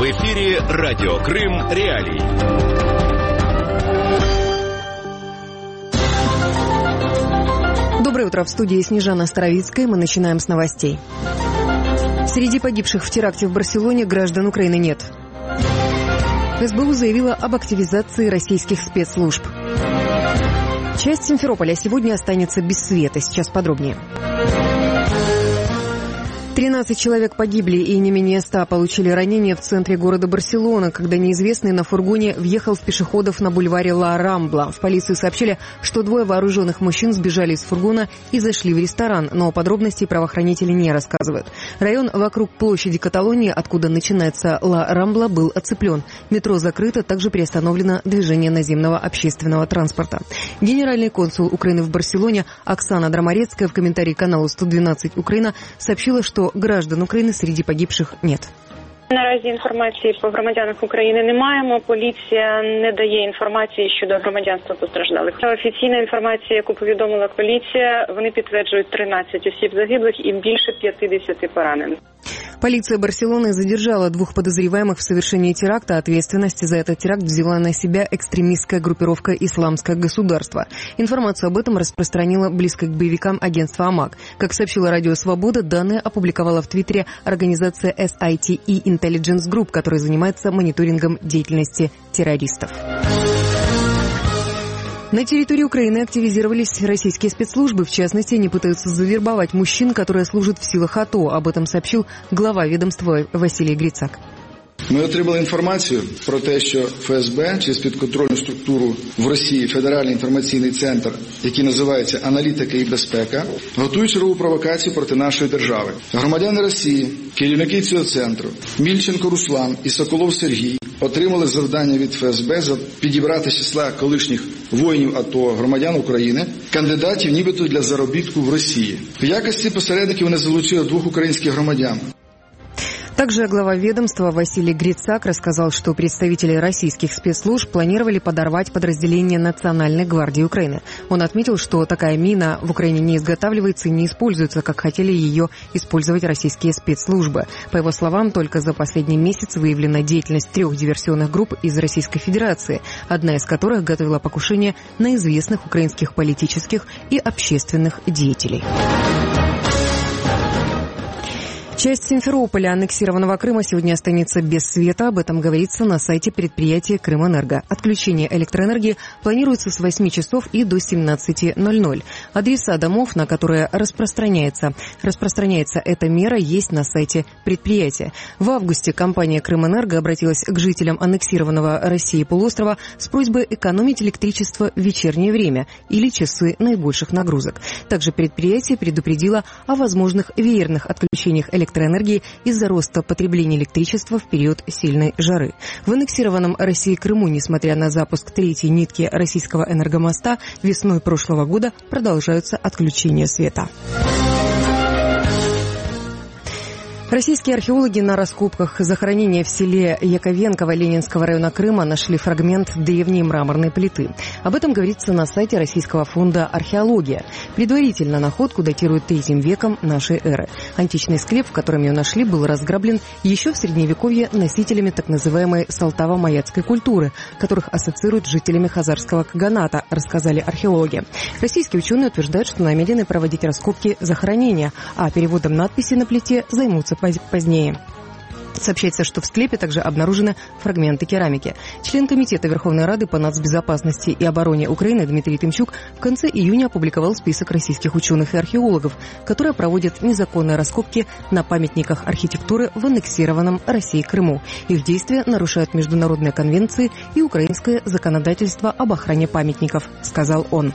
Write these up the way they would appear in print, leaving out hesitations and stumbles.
В эфире Радио Крым Реалии. Доброе утро, в студии Снежана Старовицкая. Мы начинаем с новостей. Среди погибших в теракте в Барселоне граждан Украины нет. СБУ заявила об активизации российских спецслужб. Часть Симферополя сегодня останется без света. Сейчас подробнее. 13 человек погибли и не менее 100 получили ранения в центре города Барселона, когда неизвестный на фургоне въехал в пешеходов на бульваре Ла Рамбла. В полиции сообщили, что 2 вооруженных мужчин сбежали из фургона и зашли в ресторан, но подробностей правоохранители не рассказывают. Район вокруг площади Каталонии, откуда начинается Ла Рамбла, был оцеплен. Метро закрыто, также приостановлено движение наземного общественного транспорта. Генеральный консул Украины в Барселоне Оксана Драмарецкая в комментарии каналу 112 Украина сообщила, что граждан України серед погибших нет. Наразі інформації по громадянах України не маємо. Поліція не дає інформації щодо громадянства постраждалих. Офіційна інформація, яку повідомила поліція, вони підтверджують 13 осіб загиблих і більше 50 поранених. Полиция Барселоны задержала 2 подозреваемых в совершении теракта. Ответственность за этот теракт взяла на себя экстремистская группировка «Исламское государство». Информацию об этом распространила близко к боевикам агентство АМАК. Как сообщила Радио Свобода, данные опубликовала в Твиттере организация SITE Intelligence Group, которая занимается мониторингом деятельности террористов. На территории Украины активизировались российские спецслужбы. В частности, они пытаются завербовать мужчин, которые служат в силах АТО. Об этом сообщил глава ведомства Василий Грицак. Ми отримали інформацію про те, що ФСБ через підконтрольну структуру в Росії Федеральний інформаційний центр, який називається «Аналітика і безпека», готують чергову провокацію проти нашої держави. Громадяни Росії, керівники цього центру, Мільченко Руслан і Соколов Сергій отримали завдання від ФСБ підібрати з числа колишніх воїнів АТО, громадян України, кандидатів нібито для заробітку в Росії. В якості посередників вони залучили 2 українських громадян. Также глава ведомства Василий Грицак рассказал, что представители российских спецслужб планировали подорвать подразделение Национальной гвардии Украины. Он отметил, что такая мина в Украине не изготавливается и не используется, как хотели ее использовать российские спецслужбы. По его словам, только за последний месяц выявлена деятельность 3 диверсионных групп из Российской Федерации, одна из которых готовила покушение на известных украинских политических и общественных деятелей. Часть Симферополя, аннексированного Крыма, сегодня останется без света. Об этом говорится на сайте предприятия «Крымэнерго». Отключение электроэнергии планируется с 8 часов и до 17:00. Адреса домов, на которые распространяется эта мера, есть на сайте предприятия. В августе компания «Крымэнерго» обратилась к жителям аннексированного Россией полуострова с просьбой экономить электричество в вечернее время или часы наибольших нагрузок. Также предприятие предупредило о возможных веерных отключениях электроэнергии из-за роста потребления электричества в период сильной жары. В аннексированном Россией Крыму, несмотря на запуск 3-й нитки российского энергомоста, весной прошлого года продолжаются отключения света. Российские археологи на раскопках захоронения в селе Яковенково Ленинского района Крыма нашли фрагмент древней мраморной плиты. Об этом говорится на сайте Российского фонда «Археология». Предварительно находку датируют 3 веком нашей эры. Античный склеп, в котором ее нашли, был разграблен еще в Средневековье носителями так называемой салтаво-маяцкой культуры, которых ассоциируют с жителями Хазарского каганата, рассказали археологи. Российские ученые утверждают, что намерены проводить раскопки захоронения, а переводом надписи на плите займутся позднее. Сообщается, что в склепе также обнаружены фрагменты керамики. Член Комитета Верховной Рады по нацбезопасности и обороне Украины Дмитрий Тымчук в конце июня опубликовал список российских ученых и археологов, которые проводят незаконные раскопки на памятниках архитектуры в аннексированном Россией Крыму. Их действия нарушают международные конвенции и украинское законодательство об охране памятников, сказал он.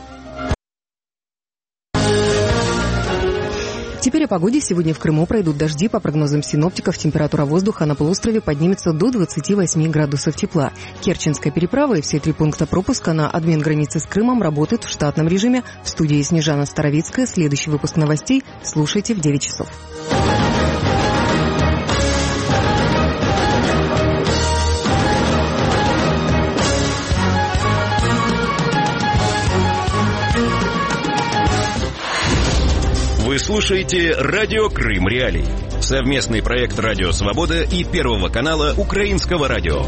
Теперь о погоде. Сегодня в Крыму пройдут дожди. По прогнозам синоптиков, температура воздуха на полуострове поднимется до 28 градусов тепла. Керченская переправа и все 3 пункта пропуска на админ-границе с Крымом работают в штатном режиме. В студии Снежана Старовицкая. Следующий выпуск новостей слушайте в 9 часов. Вы слушаете «Радио Крым Реалии». Совместный проект «Радио Свобода» и Первого канала Украинского радио.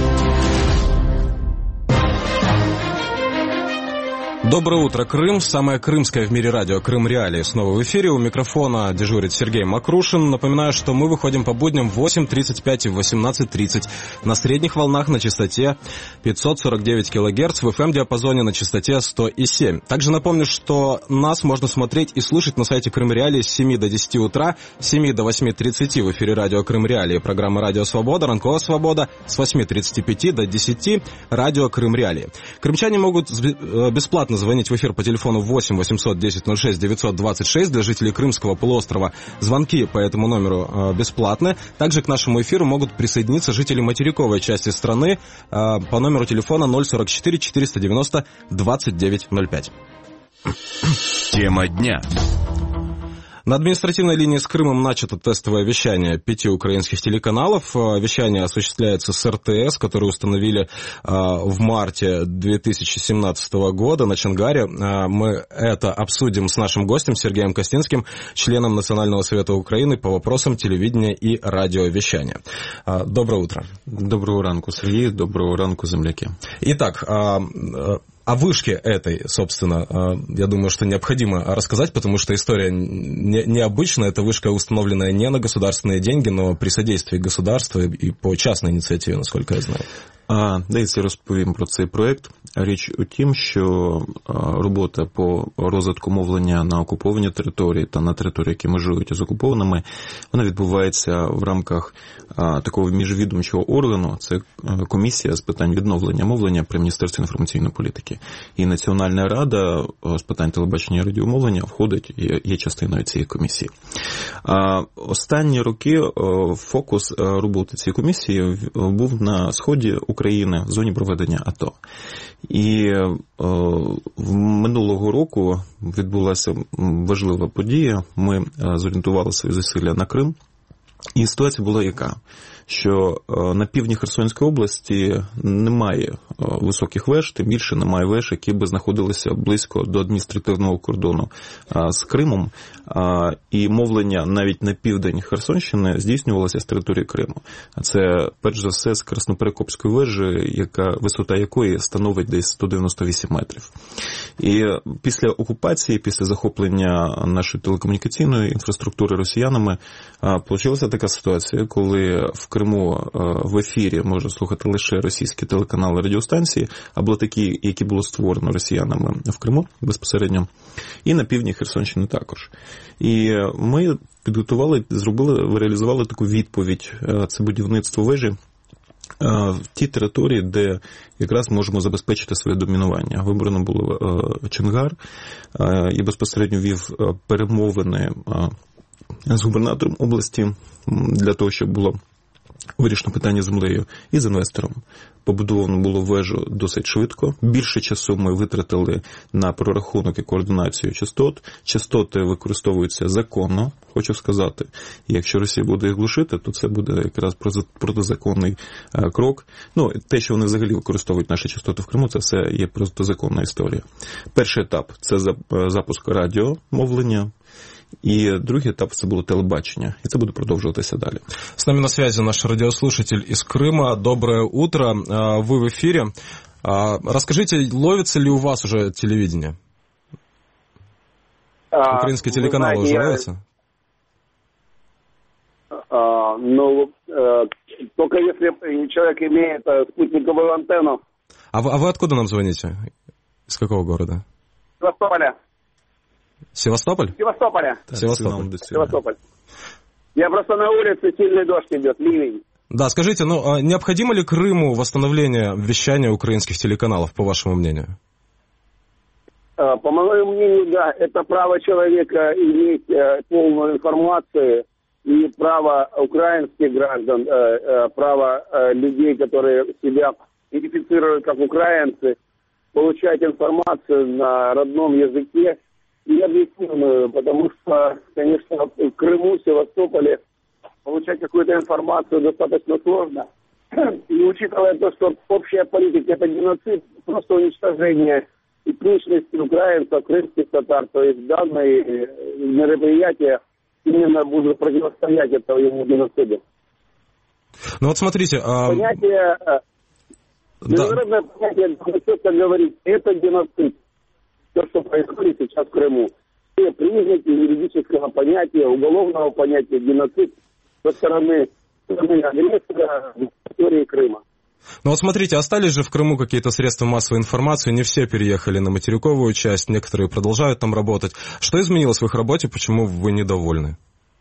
Доброе утро, Крым. Самое крымское в мире радио «Крым Реалии» снова в эфире. У микрофона дежурит Сергей Макрушин. Напоминаю, что мы выходим по будням в 8:35 и в 18:30 на средних волнах на частоте 549 кГц, в FM-диапазоне на частоте 100,7. Также напомню, что нас можно смотреть и слушать на сайте «Крым Реалии» с 7 до 10 утра, с 7 до 8:30 в эфире радио «Крым Реалии», программа «Радио Свобода», «Ранкова Свобода», с 8:35 до 10 радио «Крым Реалии». Крымчане могут бесплатно звонить в эфир по телефону 8 800 10 06 926. Для жителей Крымского полуострова звонки по этому номеру бесплатны. Также к нашему эфиру могут присоединиться жители материковой части страны по номеру телефона 044 490 2905. Тема дня. На административной линии с Крымом начато тестовое вещание 5 украинских телеканалов. Вещание осуществляется с РТС, которое установили в марте 2017 года на Чонгаре. Мы это обсудим с нашим гостем Сергеем Костинским, членом Национального совета Украины по вопросам телевидения и радиовещания. Доброе утро. Доброго ранку, Сергей. Доброго ранку, земляки. Итак, о вышке этой, собственно, я думаю, что необходимо рассказать, потому что история необычная. Эта вышка установленная не на государственные деньги, но при содействии государства и по частной ініціативі, наскільки я знаю. Дайте розповім про цей проєкт. Річ у тім, що робота по розвитку мовлення на окупованій території та на території, які межують з окупованими, вона відбувається в рамках такого міжвідомчого органу. Це комісія з питань відновлення мовлення при Міністерстві інформаційної політики. І Національна рада з питань телебачення і радіомовлення входить, є частиною цієї комісії. Останні роки фокус роботи цієї комісії був на сході України в зоні проведення АТО. І минулого року відбулася важлива подія. Ми зорієнтували свої зусилля на Крим. І ситуація була яка? Що на півдні Херсонської області немає високих веж, тим більше немає веж, які би знаходилися близько до адміністративного кордону з Кримом. І мовлення навіть на південь Херсонщини здійснювалося з території Криму. Це, перш за все, з Красноперекопської вежі, висота якої становить десь 198 метрів. І після окупації, після захоплення нашої телекомунікаційної інфраструктури росіянами, вийшла така ситуація, коли в Криму в ефірі можна слухати лише російські телеканали, радіостанції, або такі, які було створено росіянами в Криму безпосередньо, і на півдні Херсонщини також. І ми підготували, реалізували таку відповідь, це будівництво вежі в ті території, де якраз можемо забезпечити своє домінування. Вибрано було Чонгар, і безпосередньо вів перемовини з губернатором області для того, щоб було вирішено питання з землею і з інвестором. Побудовано було вежу досить швидко. Більше часу ми витратили на прорахунок і координацію частот. Частоти використовуються законно, хочу сказати. І якщо Росія буде їх глушити, то це буде якраз протизаконний крок. Те, що вони взагалі використовують наші частоти в Криму, це все є протизаконна історія. Перший етап – це запуск радіомовлення. И другий этап – це було телебачення. И це буде продовжуватися далі. С нами на связи наш радиослушатель из Крыма. Доброе утро. Вы в эфире. Расскажите, ловится ли у вас уже телевидение? Украинские телеканалы уже ловятся? Только если человек имеет спутниковую антенну. А вы откуда нам звоните? Из какого города? Севастополя. Севастополь? Севастополь. Я просто на улице, сильный дождь идет, ливень. Да, скажите, необходимо ли Крыму восстановление вещания украинских телеканалов, по вашему мнению? По моему мнению, да, это право человека иметь полную информацию и право украинских граждан, право людей, которые себя идентифицируют как украинцы, получать информацию на родном языке и объективную, потому что, конечно, в Крыму, Севастополе получать какую-то информацию достаточно сложно. И учитывая то, что общая политика – это геноцид, просто уничтожение этничности украинцев, крымских татар, то есть данные мероприятия именно будет противостоять этому геноциду. Ну вот смотрите... Понятие... Международное понятие, четко говорит, это геноцид. То, что происходит сейчас в Крыму. Все признаки юридического понятия, уголовного понятия геноцид со стороны агрессора в территории Крыма. Ну вот смотрите, остались же в Крыму какие-то средства массовой информации, не все переехали на материковую часть, некоторые продолжают там работать. Что изменилось в их работе, почему вы недовольны?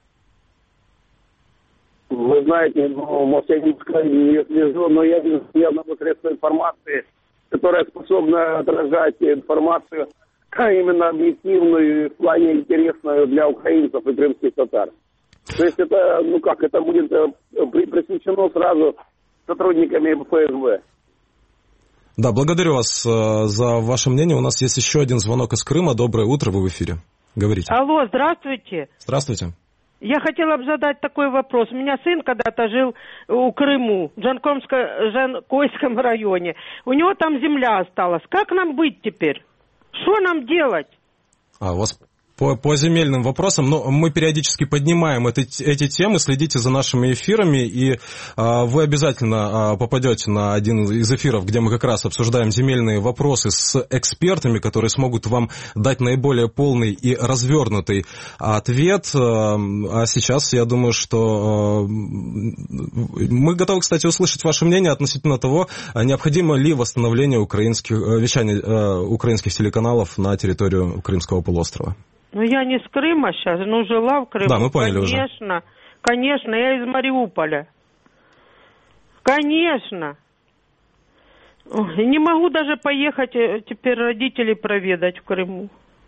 Вы знаете, может, я не слежу, но я вижу явно средства информации, которая способна отражать информацию именно объективную, в плане интересную для украинцев и крымских татар. То есть это, это будет пресечено сразу сотрудниками ФСБ. Да, благодарю вас за ваше мнение. У нас есть еще один звонок из Крыма. Доброе утро, вы в эфире. Говорите. Алло, здравствуйте. Здравствуйте. Я хотела бы задать такой вопрос. У меня сын когда-то жил в Крыму, в Жанкойском районе. У него там земля осталась. Как нам быть теперь? Что нам делать? У вас по земельным вопросам, но мы периодически поднимаем эти темы, следите за нашими эфирами, и вы обязательно попадете на один из эфиров, где мы как раз обсуждаем земельные вопросы с экспертами, которые смогут вам дать наиболее полный и развернутый ответ. А сейчас я думаю, что мы готовы, кстати, услышать ваше мнение относительно того, необходимо ли восстановление вещания украинских телеканалов на территорию Крымского полуострова. Ну, я не с Крыма сейчас, но жила в Крыму. Да, мы поняли уже. Конечно, я из Мариуполя. Конечно. Не могу даже поехать теперь родителей проведать в Крыму.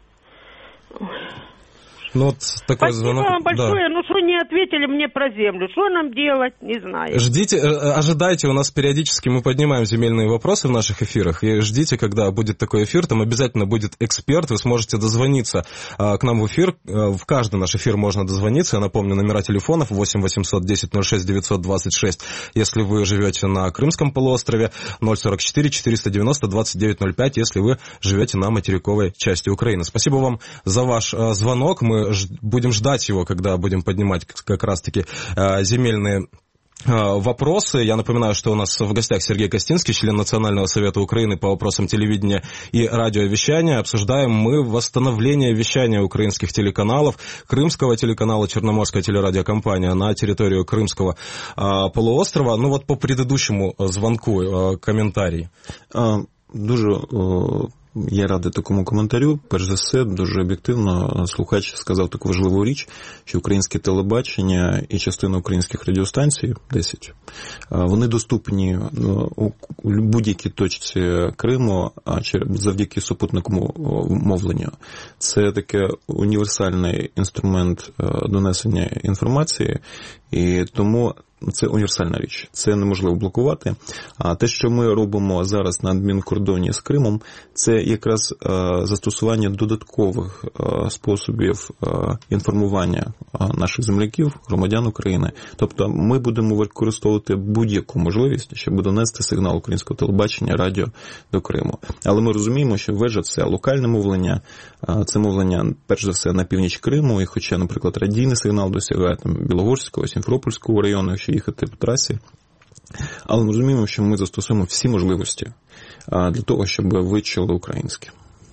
Ну, вот такой Спасибо звонок. вам большое. Да. Ну, что не ответили мне про землю? Что нам делать? Не знаю. Ожидайте, у нас периодически мы поднимаем земельные вопросы в наших эфирах, и ждите, когда будет такой эфир, там обязательно будет эксперт, вы сможете дозвониться к нам в эфир, в каждый наш эфир можно дозвониться, я напомню, номера телефонов 8 800 10 06 926, если вы живете на Крымском полуострове, 044 490 2905, если вы живете на материковой части Украины. Спасибо вам за ваш звонок, мы будем ждать его, когда будем поднимать как раз-таки земельные вопросы. Я напоминаю, что у нас в гостях Сергей Костинский, член Национального совета Украины по вопросам телевидения и радиовещания. Обсуждаем мы восстановление вещания украинских телеканалов, Крымского телеканала, Черноморская телерадиокомпания на территорию Крымского полуострова. Ну вот по предыдущему звонку коментарій. Дуже я радий такому коментарю. Перш за все, дуже об'єктивно слухач сказав таку важливу річ, що українське телебачення і частина українських радіостанцій, 10, вони доступні у будь-якій точці Криму завдяки супутниковому мовленню. Це таке універсальний інструмент донесення інформації, і тому це універсальна річ, це неможливо блокувати. А те, що ми робимо зараз на адмінкордоні з Кримом, це якраз застосування додаткових способів інформування наших земляків, громадян України. Тобто ми будемо використовувати будь-яку можливість, щоб донести сигнал українського телебачення, радіо до Криму. Але ми розуміємо, що вежа – це локальне мовлення, це мовлення, перш за все, на північ Криму, і хоча, наприклад, радійний сигнал досягає там Білогорського, Сімферопольського району, якщо їхати по трасі. Але ми розуміємо, що ми застосуємо всі можливості для того, щоб ви чули українське.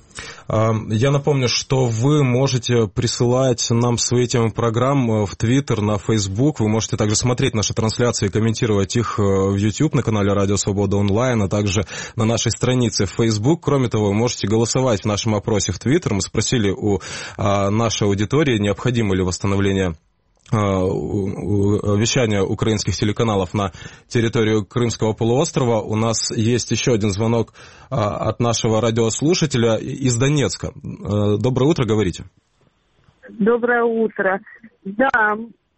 Я напомню, что вы можете присылать нам свои темы программ в Твиттер, на Фейсбук. Вы можете также смотреть наши трансляции и комментировать их в YouTube на канале Радио Свобода онлайн, а также на нашей странице в Фейсбук. Кроме того, вы можете голосовать в нашем опросе в Твиттер. Мы спросили у нашей аудитории, необходимо ли восстановление вещания украинских телеканалов на территорию Крымского полуострова. У нас есть еще один звонок от нашего радиослушателя из Донецка. Доброе утро, говорите. Доброе утро. Да.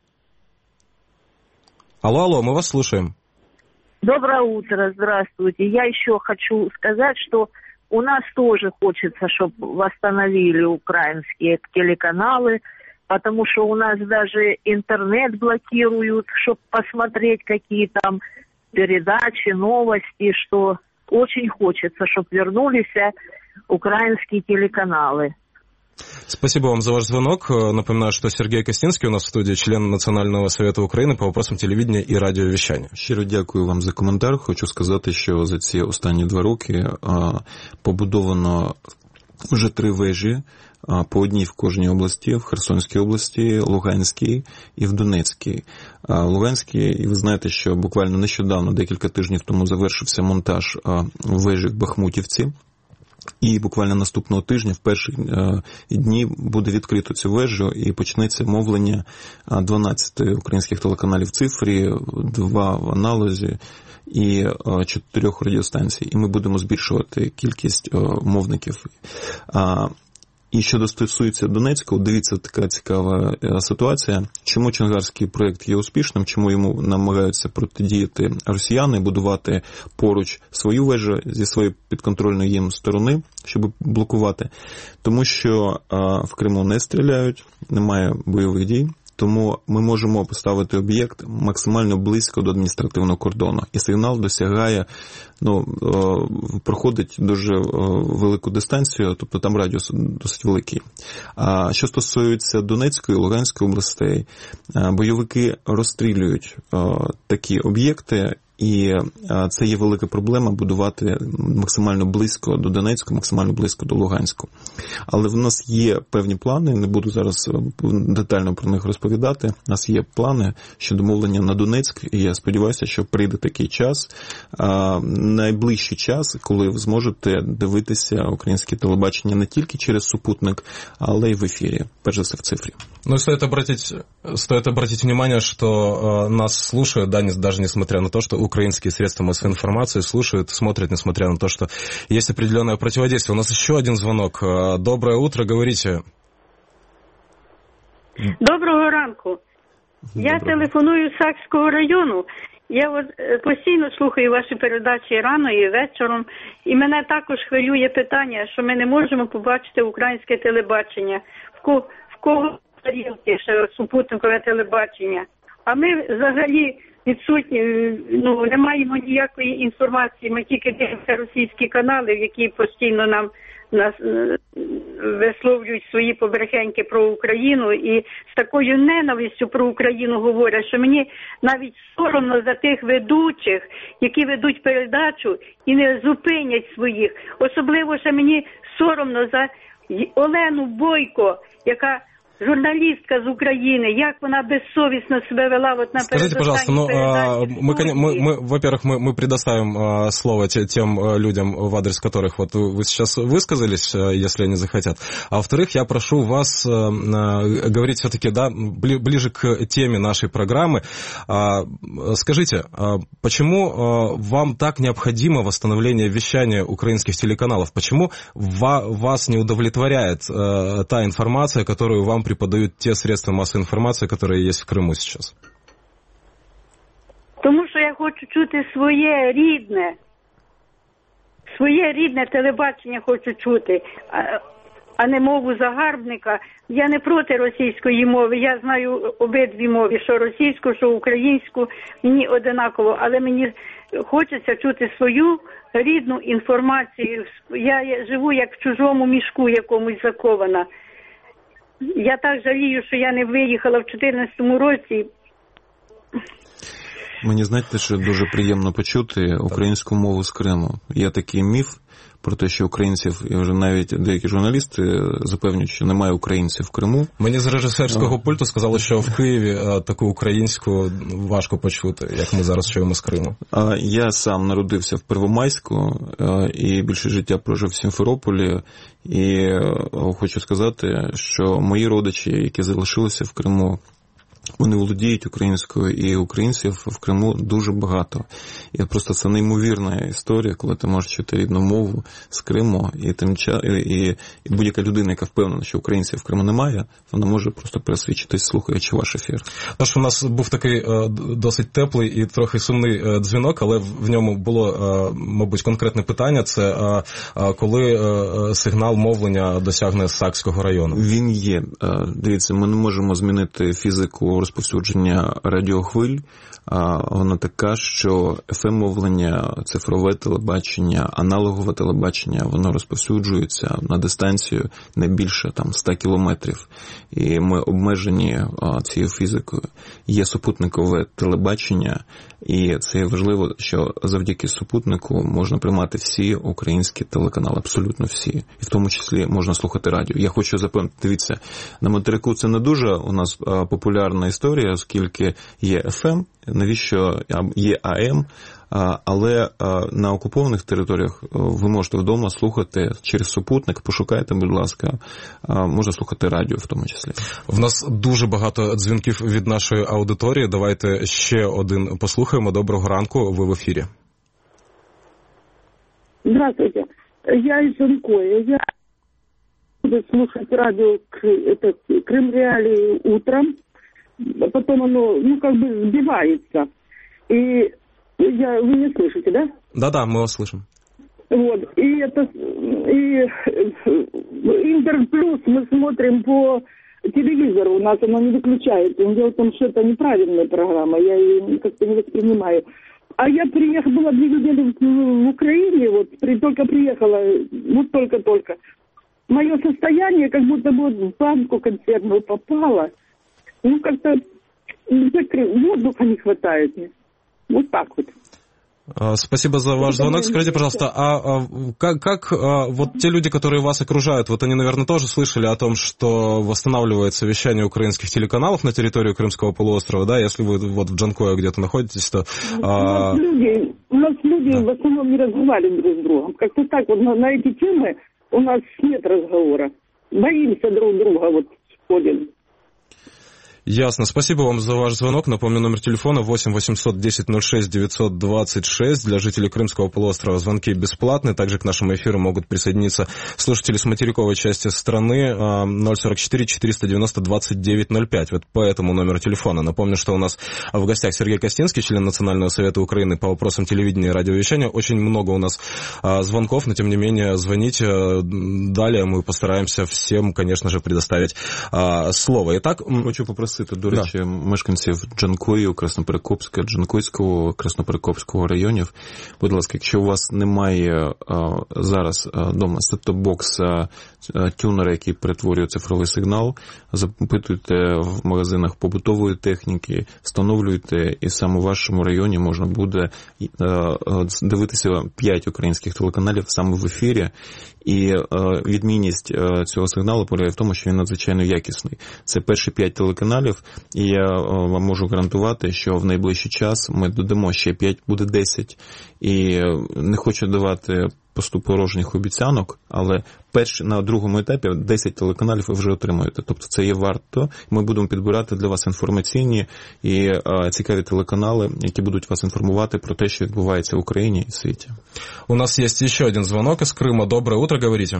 Алло, мы вас слушаем. Доброе утро, здравствуйте. Я еще хочу сказать, что у нас тоже хочется, чтобы восстановили украинские телеканалы, потому что у нас даже интернет блокируют, чтобы посмотреть, какие там передачи, новости, что очень хочется, чтобы вернулись украинские телеканалы. Спасибо вам за ваш звонок. Напоминаю, что Сергей Костинский у нас в студии, член Национального совета України по вопросам телевидения і радіовіщання. Щиро дякую вам за коментар. Хочу сказати, що за ці останні 2 роки побудовано вже 3 вежі, по одній в кожній області, в Херсонській області, Луганській і в Донецькій. В Луганській, і ви знаєте, що буквально нещодавно, декілька тижнів тому, завершився монтаж вежі в Бахмутівці. І буквально наступного тижня, в перші дні, буде відкрито цю вежу і почнеться мовлення 12 українських телеканалів в цифрі, 2 в аналозі і 4 радіостанцій. І ми будемо збільшувати кількість мовників. І що стосується Донецького, дивіться, така цікава ситуація. Чому чонгарський проєкт є успішним, чому йому намагаються протидіяти росіяни, будувати поруч свою вежу зі своєї підконтрольної їм сторони, щоб блокувати. Тому що в Криму не стріляють, немає бойових дій. Тому ми можемо поставити об'єкт максимально близько до адміністративного кордону. І сигнал досягає, проходить дуже велику дистанцію, тобто там радіус досить великий. А що стосується Донецької і Луганської областей, бойовики розстрілюють такі об'єкти, і це є велика проблема будувати максимально близько до Донецьку, максимально близько до Луганську. Але в нас є певні плани, не буду зараз детально про них розповідати. У нас є плани щодо мовлення на Донецьк, і я сподіваюся, що прийде такий час, найближчий час, коли ви зможете дивитися українське телебачення не тільки через супутник, але й в ефірі, перш за все в цифрі. Ну, стоит обратить внимание, что нас слушают, да, даже несмотря на то, что украинские средства массовой информации слушают, смотрят, несмотря на то, что есть определенное противодействие. У нас еще один звонок. Доброе утро, говорите. Доброго ранку. Я телефоную з Сакського району. Я постійно слухаю ваші передачі рано і вечором. І мене також хвилює питання, що ми не можемо побачити українське телебачення. В кого тарілки, ще супутникове телебачення. А ми взагалі відсутні, не маємо ніякої інформації. Ми тільки дивимося російські канали, які постійно нас висловлюють свої побрехеньки про Україну і з такою ненавистю про Україну говорять, що мені навіть соромно за тих ведучих, які ведуть передачу і не зупинять своїх. Особливо ще мені соромно за Олену Бойко, яка журналистка из Украины, як вона безсовестно себя вела вот на Скажите, пожалуйста, во-первых, мы предоставим слово тем людям, в адрес которых вот вы сейчас высказались, если они захотят. А во-вторых, я прошу вас говорить все-таки, да, ближе к теме нашей программы. Скажите, почему вам так необходимо восстановление вещания украинских телеканалов? Почему вас не удовлетворяет та информация, которую вам преподают те средства массовой информации, которые есть в Криму сейчас? Тому що я хочу чути своє рідне телебачення хочу чути, а не мову загарбника. Я не проти російської мови, я знаю обидві мови, що російську, що українську, мені одинаково, але мені хочеться чути свою рідну інформацію. Я живу як в чужому мішку якомусь закована. Я так жалію, що я не виїхала в 2014 році. Мені, знаєте, що дуже приємно почути українську мову з Криму. Є такий міф про те, що українців, і вже навіть деякі журналісти запевнюють, що немає українців в Криму. Мені з режисерського пульту сказали, що в Києві таку українську важко почути, як ми зараз чуємо з Криму. Я сам народився в Первомайську і більше життя прожив в Сімферополі. І хочу сказати, що мої родичі, які залишилися в Криму, вони володіють українською, і українців в Криму дуже багато. І просто це неймовірна історія, коли ти можеш чути рідну мову з Криму, і будь-яка людина, яка впевнена, що українців в Криму немає, вона може просто пересвідчитись, слухаючи ваш ефір. Тож у нас був такий досить теплий і трохи сумний дзвінок, але в ньому було, мабуть, конкретне питання. Це коли сигнал мовлення досягне Сакського району? Він є. Дивіться, ми не можемо змінити фізику напрямку розповсюдження радіохвиль, вона така, що FM-мовлення, цифрове телебачення, аналогове телебачення, воно розповсюджується на дистанцію не більше 100 кілометрів. І ми обмежені цією фізикою. Є супутникове телебачення, і це важливо, що завдяки супутнику можна приймати всі українські телеканали, абсолютно всі. І в тому числі можна слухати радіо. Я хочу запевнити, дивіться, на материку це не дуже у нас популярна історія, оскільки є FM, навіщо є AM, але на окупованих територіях ви можете вдома слухати через супутник, пошукайте, будь ласка, можна слухати радіо в тому числі. В нас дуже багато дзвінків від нашої аудиторії. Давайте ще один послухаємо. Доброго ранку, ви в ефірі. Здравствуйте, я из Жанкоя. Я буду слушать радио Крым Реалии утром, потом оно, сбивается. И вы не слышите, да? Да-да, мы вас слышим. Вот, и Интер Плюс мы смотрим по телевизору, у нас оно не выключается. Дело в том, что это неправильная программа, я ее как-то не воспринимаю. А я была 2 недели в Украине, только приехала, только-только. Мое состояние, как будто бы в банку консервную попало. Как-то воздуха не хватает мне. Вот так вот. Спасибо за ваш звонок. Скажите, пожалуйста, как те люди, которые вас окружают, они, наверное, тоже слышали о том, что восстанавливается вещание украинских телеканалов на территории Крымского полуострова, да? Если вы в Джанкое где-то находитесь, то... У нас люди в основном не разговаривают друг с другом. Как-то так на эти темы у нас нет разговора. Боимся друг друга, ходим. Ясно. Спасибо вам за ваш звонок. Напомню, номер телефона 8 800 10 06 926. Для жителей Крымского полуострова звонки бесплатные. Также к нашему эфиру могут присоединиться слушатели с материковой части страны 044 490 2905. По этому номеру телефона. Напомню, что у нас в гостях Сергей Костинский, член Национального совета Украины по вопросам телевидения и радиовещания. Очень много у нас звонков, но тем не менее звоните. Далее мы постараемся всем, конечно же, предоставить слово. Итак, хочу попросити, до речі, мешканців Джанкою, Красноперекопська, Джанкойського, Красноперекопського районів. Будь ласка, якщо у вас немає зараз вдома сет-топ-бокса, тюнера, який перетворює цифровий сигнал, запитуйте в магазинах побутової техніки, встановлюйте, і саме в вашому районі можна буде дивитися 5 українських телеканалів саме в ефірі. І відмінність цього сигналу полягає в тому, що він надзвичайно якісний. Це перші 5 телеканалів, і я вам можу гарантувати, що в найближчий час ми додамо ще 5, буде 10. І не хочу давати пустопорожніх обіцянок, але на другому етапі 10 телеканалів ви вже отримуєте. Тобто це є варто. Ми будемо підбирати для вас інформаційні і цікаві телеканали, які будуть вас інформувати про те, що відбувається в Україні і світі. У нас есть еще один звонок из Крыма. Доброе утро, говорите.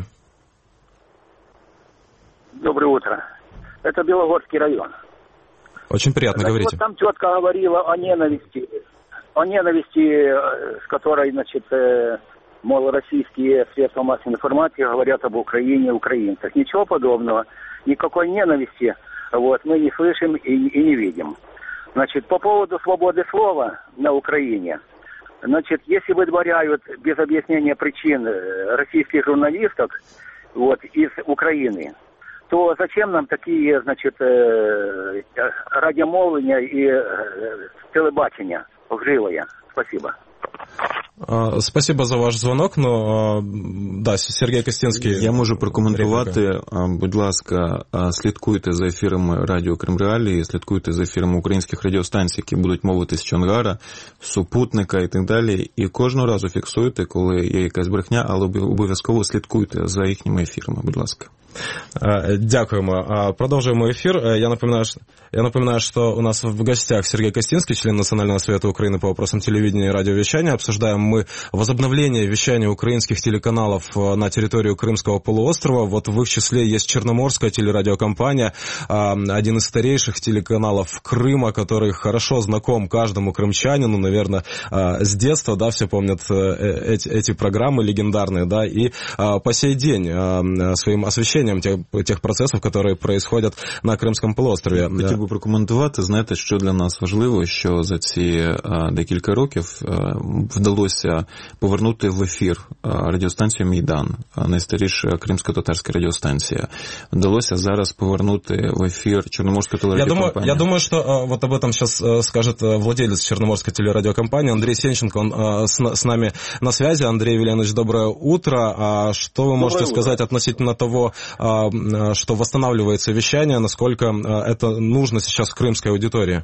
Доброе утро. Это Белогорский район. Очень приятно, говорите. Там тетка говорила о ненависти, с которой, мол, российские средства массовой информации говорят об Украине и украинцах. Ничего подобного, никакой ненависти мы не слышим и не видим. По поводу свободы слова на Украине, если выдворяют без объяснения причин российских журналистов из Украины, то зачем нам такие, радиомовления и телебачення лживые? Спасибо. Спасибо за ваш звонок, Сергій Костинський. Я можу прокоментувати. Будь ласка, слідкуйте за ефірами радіо Крим Реалії, слідкуйте за ефірами українських радіостанцій, які будуть мовити з Чонгара, Супутника і так далі. І кожного разу фіксуйте, коли є якась брехня, але обов'язково слідкуйте за їхніми ефірами, будь ласка. Дякуємо. Продовжуємо ефір. Я напоминаю, что у нас в гостях Сергей Костинский, член Национального совета Украины по вопросам телевидения и радиовещания. Обсуждаем мы возобновление вещания украинских телеканалов на территорию Крымского полуострова. В их числе есть Черноморская телерадиокомпания, один из старейших телеканалов Крыма, который хорошо знаком каждому крымчанину, наверное, с детства, все помнят эти программы легендарные, и по сей день своим освещением осмыслением тех процессов, которые происходят на Кримському полуострові. Хотів би прокоментувати, знаєте, що для нас важливо, що за ці декілька років вдалося повернути в ефір радіостанцію «Майдан», найстаріша кримсько-татарська радіостанція. Вдалося зараз повернути в ефір Черноморську телерадиокомпанию. Я думаю, что вот об этом сейчас скажет владелец Черноморской телерадиокомпании Андрей Сенченко. Он с нами на связи. Андрей Вилянович, доброе утро. Что вы можете сказать относительно того, что восстанавливается вещание, насколько это нужно сейчас крымской аудитории?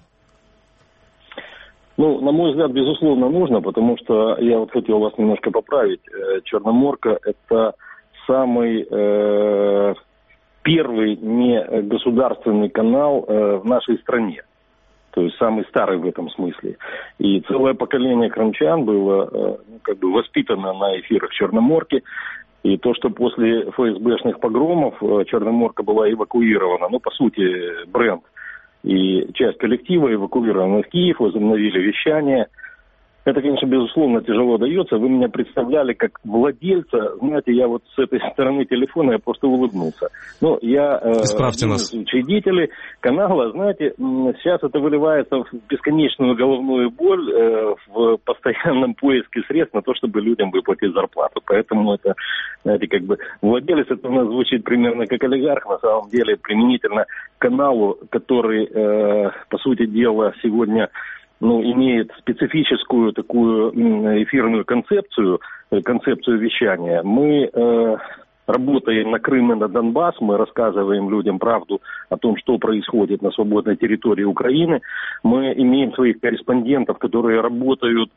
Ну, на мой взгляд, безусловно, нужно, потому что я вот хотел вас немножко поправить. Черноморка – это самый первый негосударственный канал в нашей стране. То есть самый старый в этом смысле. И целое поколение крымчан было воспитано на эфирах Черноморки. И то, что после ФСБшных погромов Черноморка была эвакуирована, по сути, бренд и часть коллектива эвакуирована в Киев, возобновили вещание. Это, конечно, безусловно, тяжело дается. Вы меня представляли как владельца. Знаете, я вот с этой стороны телефона я просто улыбнулся. Но я один из учредителей канала, знаете, сейчас это выливается в бесконечную головную боль, в постоянном поиске средств на то, чтобы людям выплатить зарплату. Поэтому это, знаете, владелец, это у нас звучит примерно как олигарх, на самом деле, применительно к каналу, который, по сути дела, сегодня имеет специфическую такую эфирную концепцию вещания. Мы работаем на Крым и на Донбасс, мы рассказываем людям правду о том, что происходит на свободной территории Украины. Мы имеем своих корреспондентов, которые работают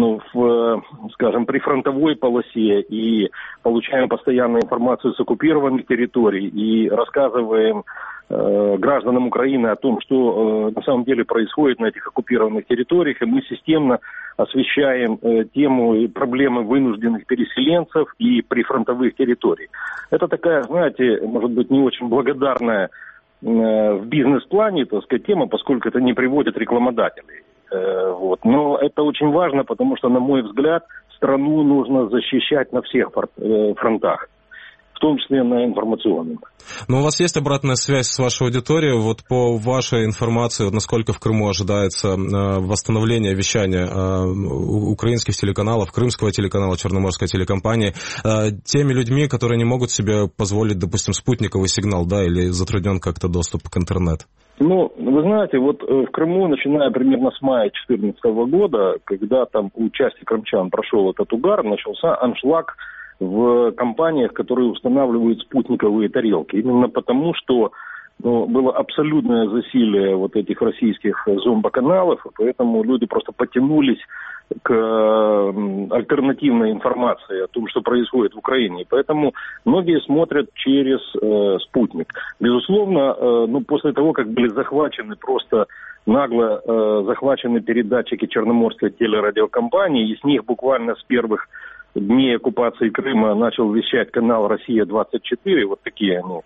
скажем, при фронтовой полосе и получаем постоянную информацию с оккупированных территорий и рассказываем гражданам Украины о том, что на самом деле происходит на этих оккупированных территориях, и мы системно освещаем тему и проблемы вынужденных переселенцев и прифронтовых территорий. Это такая, знаете, может быть, не очень благодарная в бизнес-плане, так сказать, тема, поскольку это не приводит рекламодателей. Но это очень важно, потому что, на мой взгляд, страну нужно защищать на всех фронтах, в том числе на информационном. Но у вас есть обратная связь с вашей аудиторией? Вот по вашей информации, насколько в Крыму ожидается восстановление вещания украинских телеканалов, крымского телеканала, Черноморской телекомпании, теми людьми, которые не могут себе позволить, допустим, спутниковый сигнал, или затруднен как-то доступ к интернету? Вы знаете, вот в Крыму, начиная примерно с мая 2014 года, когда там у части крымчан прошел этот угар, начался аншлаг в компаниях, которые устанавливают спутниковые тарелки. Именно потому, что было абсолютное засилие вот этих российских зомбоканалов, и поэтому люди просто потянулись к альтернативной информации о том, что происходит в Украине. И поэтому многие смотрят через спутник. Безусловно, после того, как были захвачены просто нагло захвачены передатчики Черноморской телерадиокомпании, и с них буквально с первых дней оккупации Крыма начал вещать канал «Россия-24», вот такие они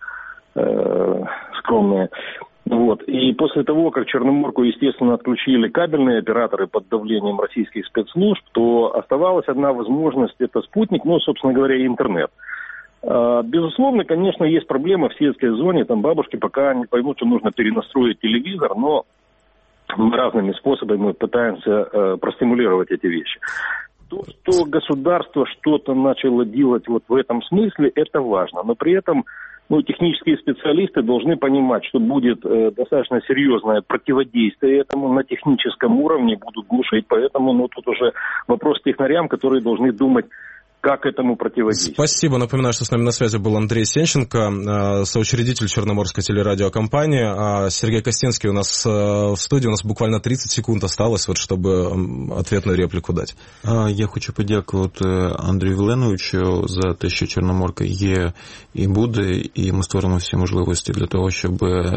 скромные. И после того, как Черноморку, естественно, отключили кабельные операторы под давлением российских спецслужб, то оставалась одна возможность, это спутник, собственно говоря, и интернет. Безусловно, конечно, есть проблема в сельской зоне, там бабушки пока не поймут, что нужно перенастроить телевизор, но мы разными способами пытаемся простимулировать эти вещи. То, что государство что-то начало делать вот в этом смысле, это важно, но при этом технические специалисты должны понимать, что будет достаточно серьезное противодействие этому на техническом уровне, будут глушить, поэтому тут уже вопрос технарям, которые должны думать, как этому противодействовать. Спасибо. Напоминаю, что с нами на связи был Андрей Сенченко, соучредитель Черноморской телерадиокомпании. Сергей Костинский у нас в студии. У нас буквально 30 секунд осталось, чтобы ответную репліку дати. Я хочу подякувати Андрію Виленовичу за те, що Чорноморка є і буде, і ми створимо всі можливості для того, щоб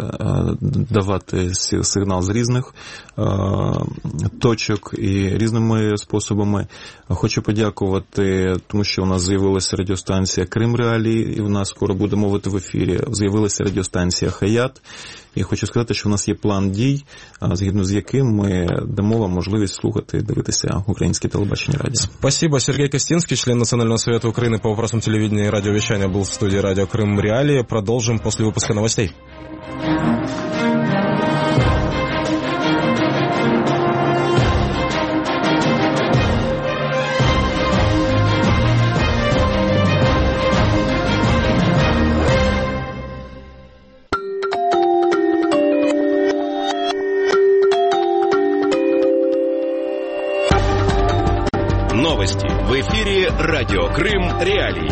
давати сигнал з різних точок і різними способами. Хочу подякувати тому що у нас з'явилася радіостанція «Крим Реалії», і у нас скоро буде мовити в ефірі. З'явилася радіостанція «Хаят». І хочу сказати, що у нас є план дій, згідно з яким ми дамо вам можливість слухати і дивитися українське телебачення і радіо. Спасибо. Сергей Костинский, член Национального совета Украины по вопросам телевидения и радиовещания, был в студии радио «Крым Реалии». Продолжим после выпуска новостей. Новости. В эфире радио «Крым Реалии».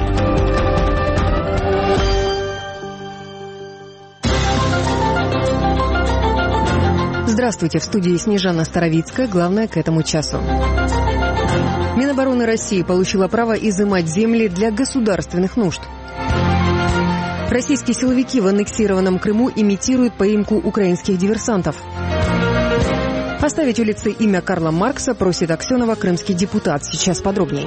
Здравствуйте, в студии Снежана Старовицкая, главное к этому часу. Минобороны России получила право изымать земли для государственных нужд. Российские силовики в аннексированном Крыму имитируют поимку украинских диверсантов. Оставить улице имя Карла Маркса просит Аксенова крымский депутат. Сейчас подробнее.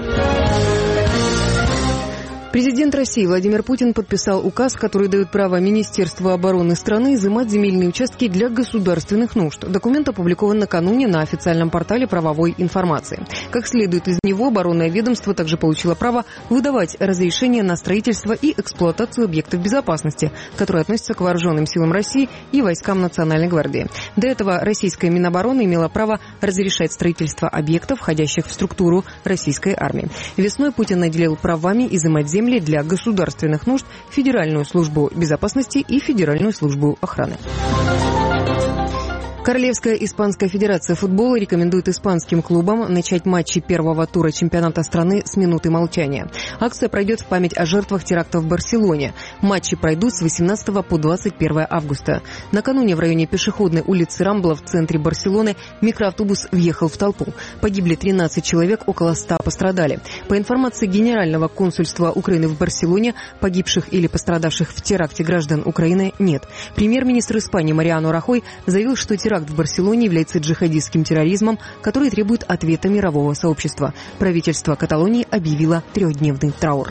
Президент России Владимир Путин подписал указ, который дает право Министерству обороны страны изымать земельные участки для государственных нужд. Документ опубликован накануне на официальном портале правовой информации. Как следует из него, оборонное ведомство также получило право выдавать разрешения на строительство и эксплуатацию объектов безопасности, которые относятся к вооруженным силам России и войскам Национальной гвардии. До этого российская Минобороны имела право разрешать строительство объектов, входящих в структуру российской армии. Весной Путин наделил правами изымать земли для государственных нужд Федеральную службу безопасности и Федеральную службу охраны. Королевская испанская федерация футбола рекомендует испанским клубам начать матчи первого тура чемпионата страны с минуты молчания. Акция пройдет в память о жертвах терактов в Барселоне. Матчи пройдут с 18 по 21 августа. Накануне в районе пешеходной улицы Рамбла в центре Барселоны микроавтобус въехал в толпу. Погибли 13 человек, около 100 пострадали. По информации Генерального консульства Украины в Барселоне, погибших или пострадавших в теракте граждан Украины нет. Премьер-министр Испании Мариано Рахой заявил, что теракт в Барселоне является джихадистским терроризмом, который требует ответа мирового сообщества. Правительство Каталонии объявило 3-дневный траур.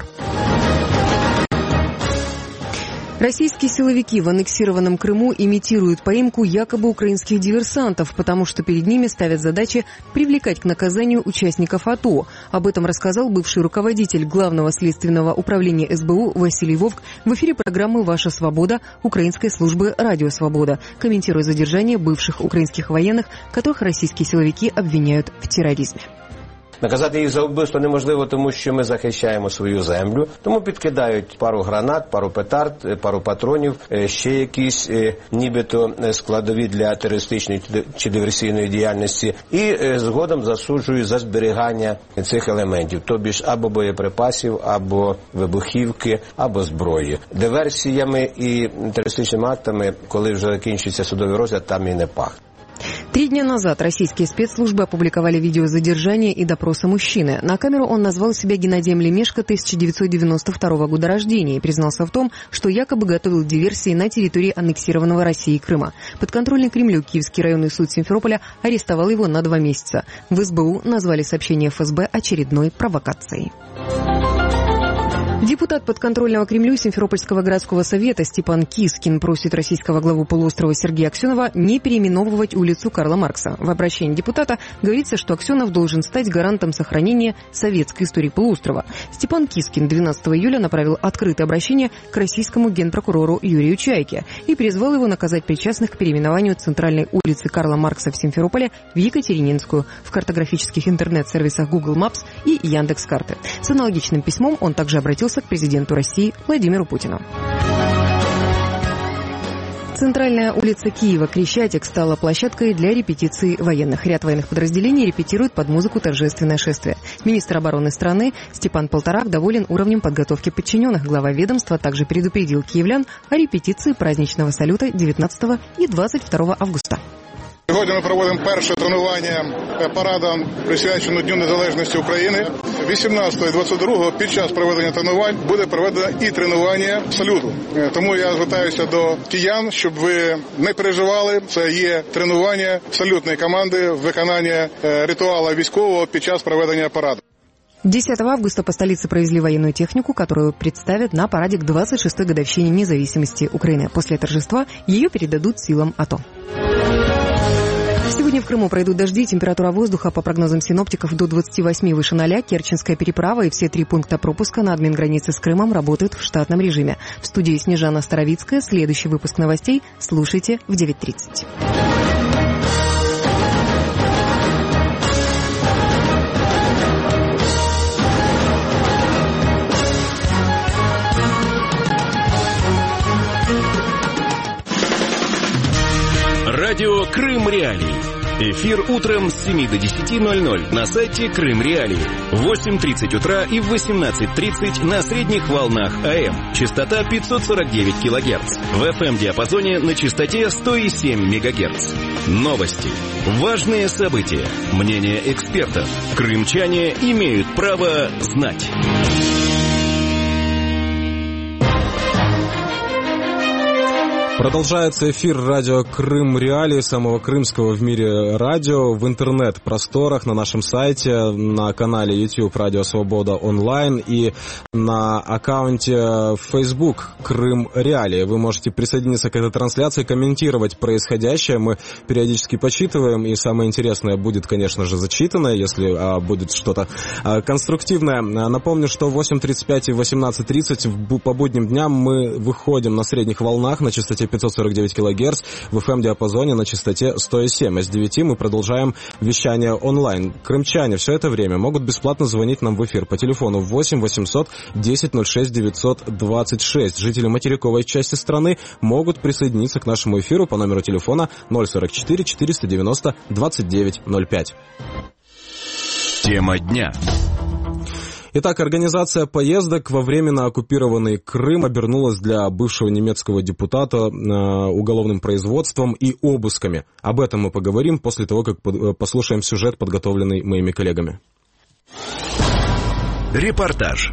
Российские силовики в аннексированном Крыму имитируют поимку якобы украинских диверсантов, потому что перед ними ставят задачи привлекать к наказанию участников АТО. Об этом рассказал бывший руководитель Главного следственного управления СБУ Василий Вовк в эфире программы «Ваша свобода» украинской службы «Радио Свобода», комментируя задержание бывших украинских военных, которых российские силовики обвиняют в терроризме. Наказати їх за вбивство неможливо, тому що ми захищаємо свою землю. Тому підкидають пару гранат, пару петард, пару патронів, ще якісь нібито складові для терористичної чи диверсійної діяльності. І згодом засуджують за зберігання цих елементів. Тобі ж або боєприпасів, або вибухівки, або зброї. Диверсіями і терористичними актами, коли вже закінчується судовий розгляд, там і не пахне. 3 дня назад российские спецслужбы опубликовали видео задержания и допроса мужчины. На камеру он назвал себя Геннадием Лемешко, 1992 года рождения, и признался в том, что якобы готовил диверсии на территории аннексированного Россией Крыма. Подконтрольный Кремлю Киевский районный суд Симферополя арестовал его на 2 месяца. В СБУ назвали сообщение ФСБ очередной провокацией. Депутат подконтрольного Кремлю Симферопольского городского совета Степан Кискин просит российского главу полуострова Сергея Аксенова не переименовывать улицу Карла Маркса. В обращении депутата говорится, что Аксенов должен стать гарантом сохранения советской истории полуострова. Степан Кискин 12 июля направил открытое обращение к российскому генпрокурору Юрию Чайке и призвал его наказать причастных к переименованию центральной улицы Карла Маркса в Симферополе в Екатерининскую в картографических интернет-сервисах Google Maps и Яндекс.Карты. С аналогичным письмом он также обратился к президенту России Владимиру Путину. Центральная улица Киева Крещатик стала площадкой для репетиции военных. Ряд военных подразделений репетирует под музыку торжественное шествие. Министр обороны страны Степан Полторак доволен уровнем подготовки подчиненных. Глава ведомства также предупредил киевлян о репетиции праздничного салюта 19 и 22 августа. Сьогодні ми проводимо перше тренування парада, присвячене Дню Незалежності України. 18 і 22 під час проведення тренувань буде проведено і тренування салюту. Тому я звертаюся до киян, щоб ви не переживали. Це є тренування салютної команди, виконання ритуалу військового під час проведення параду. 10 августа по столице провезли военную технику, которую представят на параде к 26-й годовщине независимости Украины. После торжества ее передадут силам АТО. Сегодня в Крыму пройдут дожди, температура воздуха, по прогнозам синоптиков, до 28 выше 0. Керченская переправа и все 3 пункта пропуска на админгранице с Крымом работают в штатном режиме. В студии Снежана Старовицкая. Следующий выпуск новостей слушайте в 9:30. Радио Крым Реалии. Эфир утром с 7 до 10:00 на сайте Крым Реалии. В 8:30 утра и в 18:30 на средних волнах АМ. Частота 549 кГц. В FM-диапазоне на частоте 107 МГц. Новости. Важные события. Мнения экспертов. Крымчане имеют право знать. Продолжается эфир радио Крым Реалии, самого крымского в мире радио, в интернет-просторах, на нашем сайте, на канале YouTube Радио Свобода онлайн и на аккаунте Facebook Крым Реалии. Вы можете присоединиться к этой трансляции, комментировать происходящее. Мы периодически подсчитываем, и самое интересное будет, конечно же, зачитано, если будет что-то конструктивное. Напомню, что в 8:35 и 18:30 по будним дням мы выходим на средних волнах на частоте 549 кГц, в FM-диапазоне на частоте 107. А с 9 мы продолжаем вещание онлайн. Крымчане все это время могут бесплатно звонить нам в эфир по телефону 8 800 10 06 926. Жители материковой части страны могут присоединиться к нашему эфиру по номеру телефона 044 490 2905. Тема дня. Итак, организация поездок во временно оккупированный Крым обернулась для бывшего немецкого депутата уголовным производством и обысками. Об этом мы поговорим после того, как послушаем сюжет, подготовленный моими коллегами. Репортаж.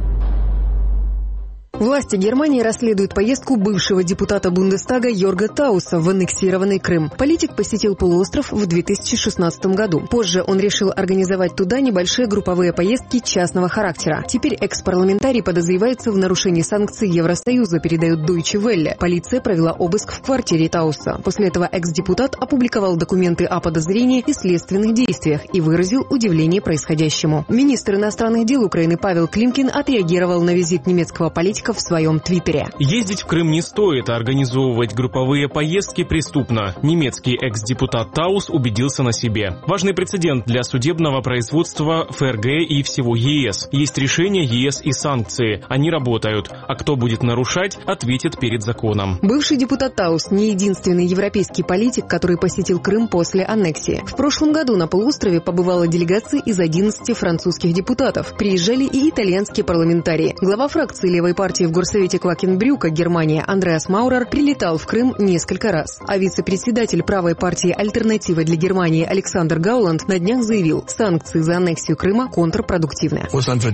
Власти Германии расследуют поездку бывшего депутата Бундестага Йорга Тауса в аннексированный Крым. Политик посетил полуостров в 2016 году. Позже он решил организовать туда небольшие групповые поездки частного характера. Теперь экс-парламентарий подозревается в нарушении санкций Евросоюза, передает Deutsche Welle. Полиция провела обыск в квартире Тауса. После этого экс-депутат опубликовал документы о подозрении и следственных действиях и выразил удивление происходящему. Министр иностранных дел Украины Павел Климкин отреагировал на визит немецкого политика в своем твиттере. Ездить в Крым не стоит, а организовывать групповые поездки преступно. Немецкий экс-депутат Таус убедился на себе. Важный прецедент для судебного производства ФРГ и всего ЕС. Есть решения ЕС и санкции. Они работают. А кто будет нарушать, ответит перед законом. Бывший депутат Таус не единственный европейский политик, который посетил Крым после аннексии. В прошлом году на полуострове побывала делегация из 11 французских депутатов. Приезжали и итальянские парламентарии. Глава фракции левой партии в горсовете Квакенбрюка, Германия, Андреас Маурер прилетал в Крым несколько раз. А вице-председатель правой партии «Альтернатива для Германии» Александр Гауланд на днях заявил, санкции за аннексию Крыма контрпродуктивны.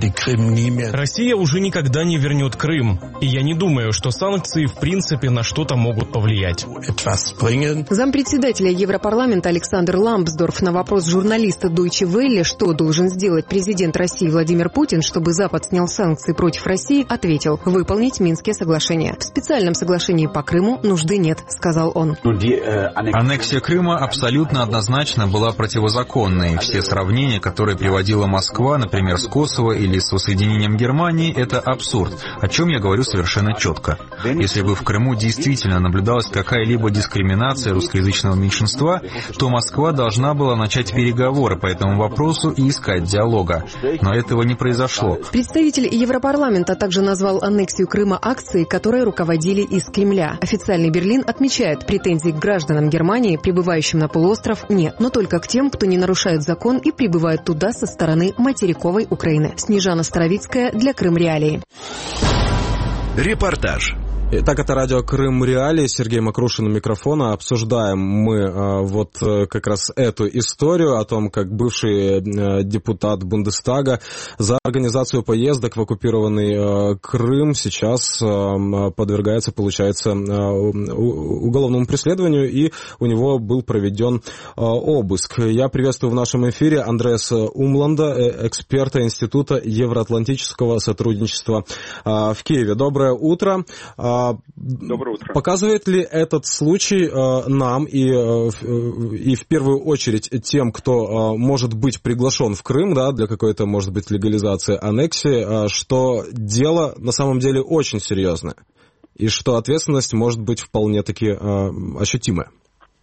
Россия уже никогда не вернет Крым. И я не думаю, что санкции в принципе на что-то могут повлиять. Зампредседателя Европарламента Александр Ламсдорф на вопрос журналиста Deutsche Welle, что должен сделать президент России Владимир Путин, чтобы Запад снял санкции против России, ответил: выполнить Минские соглашения. В специальном соглашении по Крыму нужды нет, сказал он. Аннексия Крыма абсолютно однозначно была противозаконной. Все сравнения, которые приводила Москва, например, с Косово или с воссоединением Германии, это абсурд, о чем я говорю совершенно четко. Если бы в Крыму действительно наблюдалась какая-либо дискриминация русскоязычного меньшинства, то Москва должна была начать переговоры по этому вопросу и искать диалога. Но этого не произошло. Представитель Европарламента также назвал аннексию Крыма акцией, которой руководили из Кремля. Официальный Берлин отмечает, претензий к гражданам Германии, прибывающим на полуостров, нет, но только к тем, кто не нарушает закон и прибывает туда со стороны материковой Украины. Снежана Старовицкая для Крым Реалии. Репортаж. Итак, это радио Крым Реалии. Сергей Макрушин у микрофона. Обсуждаем мы вот как раз эту историю о том, как бывший депутат Бундестага за организацию поездок в оккупированный Крым сейчас подвергается, получается, уголовному преследованию, и у него был проведен обыск. Я приветствую в нашем эфире Андреаса Умланда, эксперта Института евроатлантического сотрудничества в Киеве. Доброе утро. Доброе утро. Показывает ли этот случай нам и в первую очередь тем, кто может быть приглашен в Крым, да, для какой-то, может быть, легализации аннексии, что дело на самом деле очень серьезное и что ответственность может быть вполне-таки ощутимая?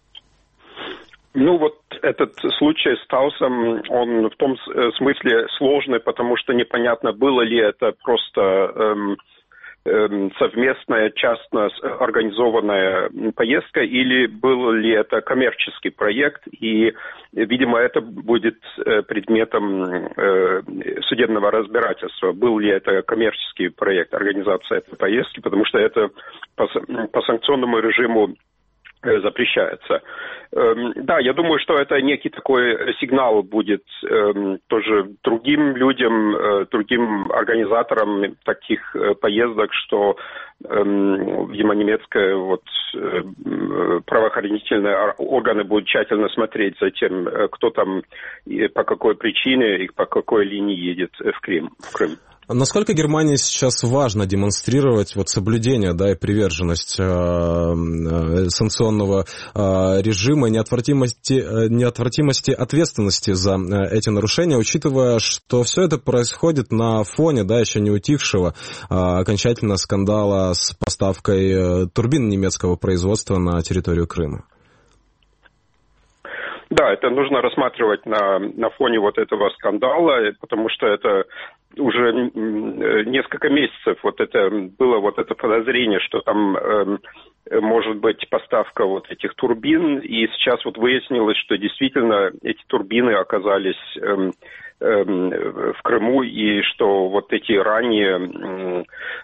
Ну вот этот случай с Таусом, он в том смысле сложный, потому что непонятно, было ли это просто совместная, частно организованная поездка, или был ли это коммерческий проект, и, видимо, это будет предметом судебного разбирательства. Был ли это коммерческий проект, организация этой поездки, потому что это по санкционному режиму запрещается. Да, я думаю, что это некий такой сигнал будет тоже другим людям, другим организаторам таких поездок, что, видимо, немецкие правоохранительные органы будут тщательно смотреть за тем, кто там и по какой причине и по какой линии едет в Крым. Насколько Германии сейчас важно демонстрировать соблюдение, да, и приверженность санкционного режима, неотвратимости ответственности за эти нарушения, учитывая, что все это происходит на фоне, да, еще не утихшего окончательно скандала с поставкой турбин немецкого производства на территорию Крыма? Да, это нужно рассматривать на фоне вот этого скандала, потому что это уже несколько месяцев это было это подозрение, что там может быть поставка этих турбин, и сейчас выяснилось, что действительно эти турбины оказались в Крыму, и что эти ранее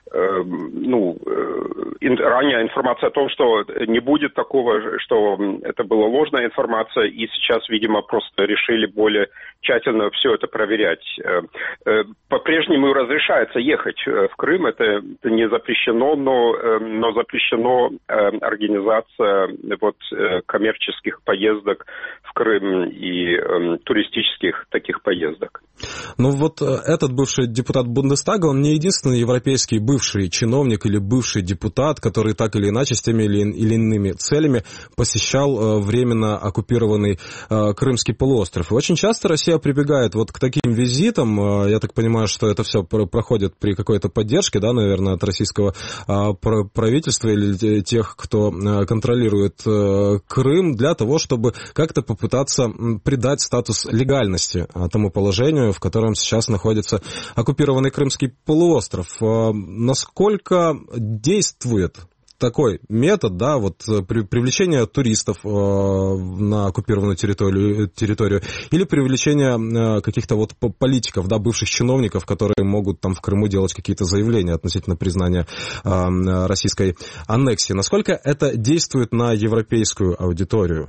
информация о том, что не будет такого, что это была ложная информация, и сейчас, видимо, просто решили более тщательно все это проверять. По-прежнему разрешается ехать в Крым, это не запрещено, но запрещено организация коммерческих поездок в Крым и туристических таких поездок. Ну этот бывший депутат Бундестага, он не единственный европейский бывший чиновник или бывший депутат, который так или иначе с теми или иными целями посещал временно оккупированный Крымский полуостров. И очень часто Россия прибегает к таким визитам. Я так понимаю, что это все проходит при какой-то поддержке, да, наверное, от российского правительства или тех, кто контролирует Крым, для того, чтобы как-то попытаться придать статус легальности тому положению, в котором сейчас находится оккупированный Крымский полуостров. Насколько действует такой метод, да, привлечение туристов на оккупированную территорию или привлечение каких-то политиков, да, бывших чиновников, которые могут там в Крыму делать какие-то заявления относительно признания российской аннексии? Насколько это действует на европейскую аудиторию?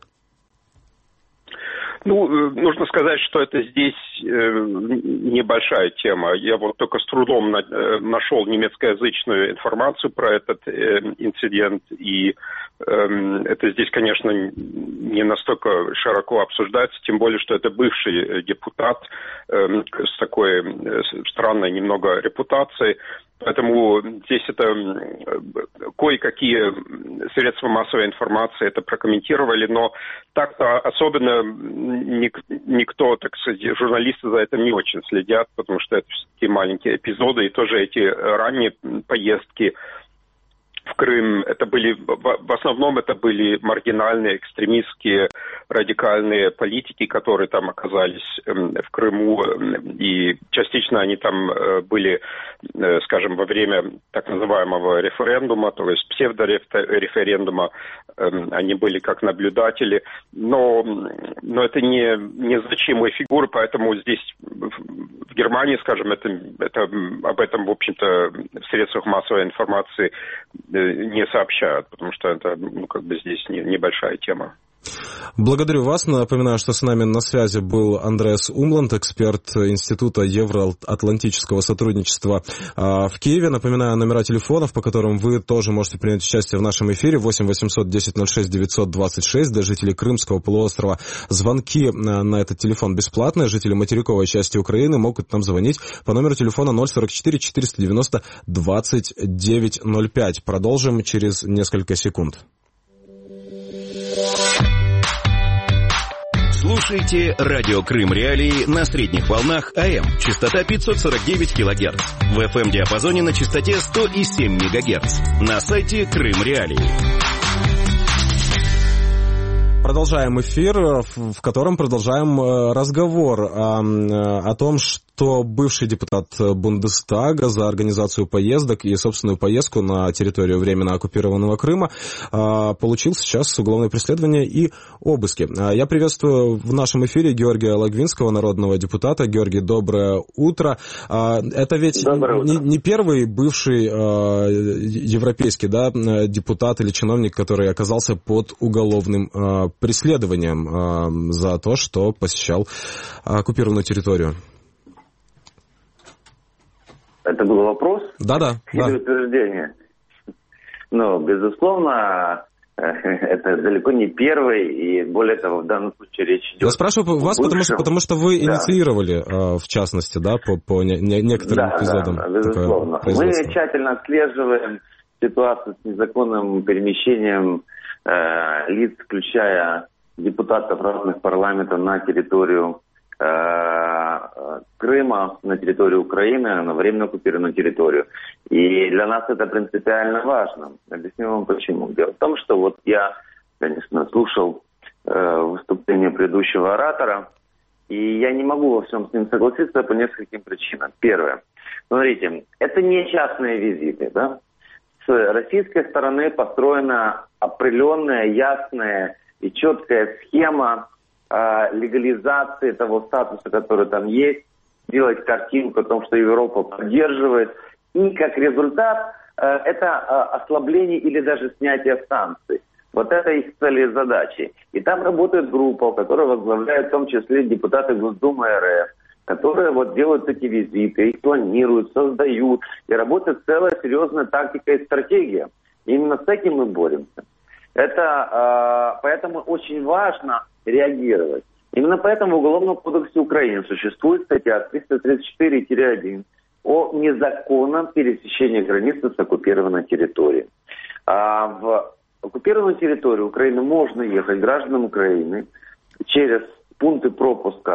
Нужно сказать, что это здесь небольшая тема. Я только с трудом нашел немецкоязычную информацию про этот инцидент, и это здесь, конечно, не настолько широко обсуждается, тем более, что это бывший депутат с такой странной немного репутацией. Поэтому здесь это кое-какие средства массовой информации это прокомментировали, но так-то особенно никто, так сказать, журналисты за этим не очень следят, потому что это все-таки маленькие эпизоды, и тоже эти ранние поездки в Крым, в основном это были маргинальные, экстремистские, радикальные политики, которые там оказались в Крыму, и частично они там были, скажем, во время так называемого референдума, то есть псевдореферендума, они были как наблюдатели, но это не значимые фигуры, поэтому здесь Германии, скажем, об этом, в общем-то, в средствах массовой информации не сообщают, потому что это, здесь небольшая тема. Благодарю вас. Напоминаю, что с нами на связи был Андреас Умланд, эксперт Института Евроатлантического сотрудничества в Киеве. Напоминаю номера телефонов, по которым вы тоже можете принять участие в нашем эфире. 8 800 10 06 926. Для жителей Крымского полуострова звонки на этот телефон бесплатные. Жители материковой части Украины могут нам звонить по номеру телефона 044 490 2905. Продолжим через несколько секунд. Слушайте радио Крым Реалии на средних волнах АМ. Частота 549 кГц. В FM-диапазоне на частоте 100,7 МГц. На сайте Крым Реалии. Продолжаем эфир, в котором продолжаем разговор о том, что бывший депутат Бундестага за организацию поездок и собственную поездку на территорию временно оккупированного Крыма получил сейчас уголовное преследование и обыски. Я приветствую в нашем эфире Георгия Логвинского, народного депутата. Георгий, доброе утро. Это ведь не первый бывший европейский депутат или чиновник, который оказался под уголовным преследованием за то, что посещал оккупированную территорию. Это был вопрос? Да. Или утверждение? Ну, безусловно, это далеко не первый, и более того, в данном случае речь идет... Я спрашиваю вас, потому что вы инициировали, в частности, по некоторым эпизодам. Да, безусловно. Мы тщательно отслеживаем ситуацию с незаконным перемещением лиц, включая депутатов разных парламентов на территорию Крыма, на территорию Украины, на временно оккупированную территорию. И для нас это принципиально важно. Объясню вам почему. Дело в том, что я, конечно, слушал выступление предыдущего оратора, и я не могу во всем с ним согласиться по нескольким причинам. Первое. Смотрите, это не частные визиты, да? С российской стороны построена определенная, ясная и четкая схема легализации того статуса, который там есть, делать картинку о том, что Европа поддерживает. И как результат это ослабление или даже снятие санкций. Вот это их цели и задачи. И там работает группа, которая возглавляет в том числе депутаты Госдумы РФ, которые делают эти визиты, их планируют, создают. И работает целая серьезная тактика и стратегия. И именно с этим мы боремся. Поэтому очень важно реагировать. Именно поэтому в Уголовном кодексе Украины существует статья 334-1 о незаконном пересечении границы с оккупированной территорией. В оккупированную территорию Украины можно ехать гражданам Украины через пункты пропуска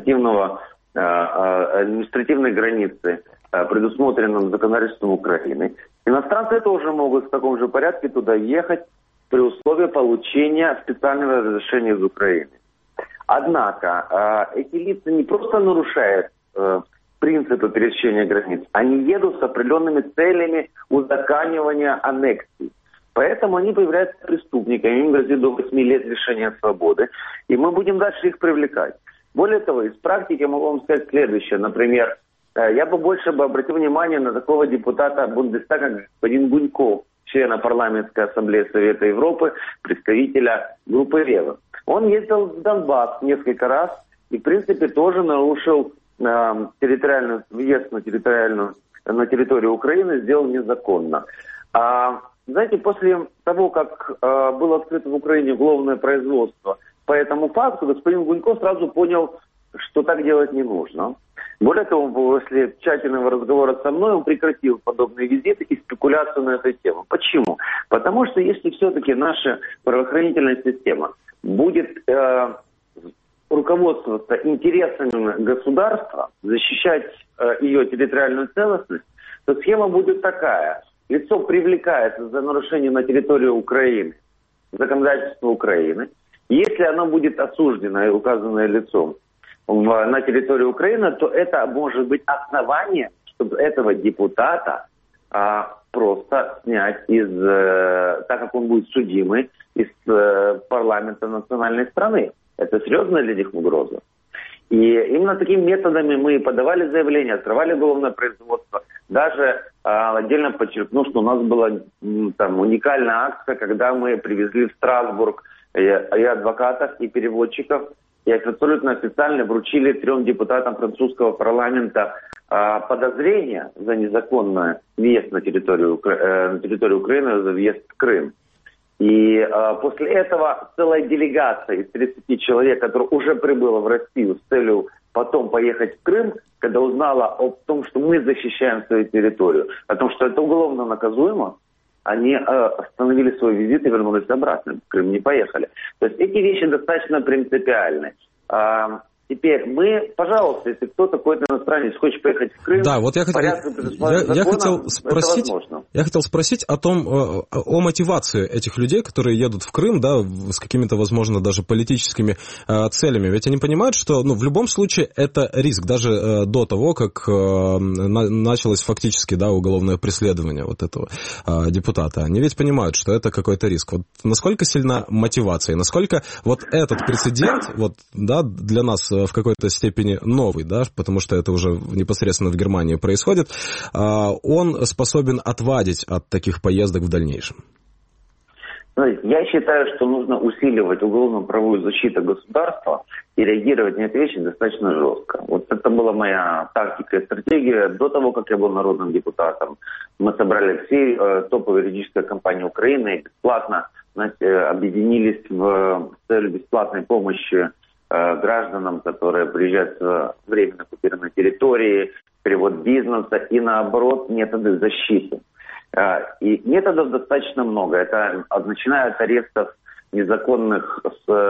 административной границы, предусмотренным законодательством Украины. Иностранцы тоже могут в таком же порядке туда ехать при условии получения специального разрешения из Украины. Однако эти лица не просто нарушают принципы пересечения границ, они едут с определенными целями узаконивания аннексий. Поэтому они появляются преступниками, им грозит до 8 лет лишения свободы, и мы будем дальше их привлекать. Более того, из практики я могу вам сказать следующее. Например, я бы больше обратил внимание на такого депутата Бундестага, как господин Гуньков, члена парламентской ассамблеи Совета Европы, представителя группы Рева. Он ездил в Донбасс несколько раз и, в принципе, тоже нарушил территориальную въезд на территорию Украины, сделал незаконно. Знаете, после того, как было открыто в Украине уголовное производство по этому факту, господин Гуньков сразу понял, что так делать не нужно. Более того, после тщательного разговора со мной он прекратил подобные визиты и спекуляцию на эту тему. Почему? Потому что если все-таки наша правоохранительная система будет руководствоваться интересами государства, защищать ее территориальную целостность, то схема будет такая. Лицо привлекается за нарушение на территории Украины, законодательства Украины. Если оно будет осуждено и указанное лицом на территории Украины, то это может быть основание, чтобы этого депутата просто снять так как он будет судимый, из парламента национальной страны. Это серьезная для них угроза. И именно такими методами мы подавали заявление, открывали уголовное производство. Даже отдельно подчеркну, что у нас была там уникальная акция, когда мы привезли в Страсбург и адвокатов, и переводчиков, и абсолютно официально вручили 3 депутатам французского парламента подозрения за незаконный въезд на территорию Украины, за въезд в Крым. И после этого целая делегация из 30 человек, которая уже прибыла в Россию с целью потом поехать в Крым, когда узнала о том, что мы защищаем свою территорию, о том, что это уголовно наказуемо, они остановили свой визит и вернулись обратно. В Крым не поехали. То есть эти вещи достаточно принципиальны. Теперь мы, пожалуйста, если кто-то, какой-то иностранец хочет поехать в Крым, да, вот я хотел спросить о том, о мотивации этих людей, которые едут в Крым, да, с какими-то, возможно, даже политическими целями. Ведь они понимают, что, в любом случае это риск, даже до того, как началось фактически, да, уголовное преследование вот этого депутата. Они ведь понимают, что это какой-то риск. Вот насколько сильна мотивация, насколько вот этот прецедент, вот, да, для нас в какой-то степени новый, да, потому что это уже непосредственно в Германии происходит, он способен отвадить от таких поездок в дальнейшем? Я считаю, что нужно усиливать уголовно-правовую защиту государства и реагировать на эти вещи достаточно жестко. Вот это была моя тактика и стратегия. До того, как я был народным депутатом, мы собрали все топовые юридические компании Украины и бесплатно объединились в целью бесплатной помощи гражданам, которые приезжают в временно оккупированной территории, перевод бизнеса и, наоборот, методы защиты. И методов достаточно много. Это начиная от арестов незаконных,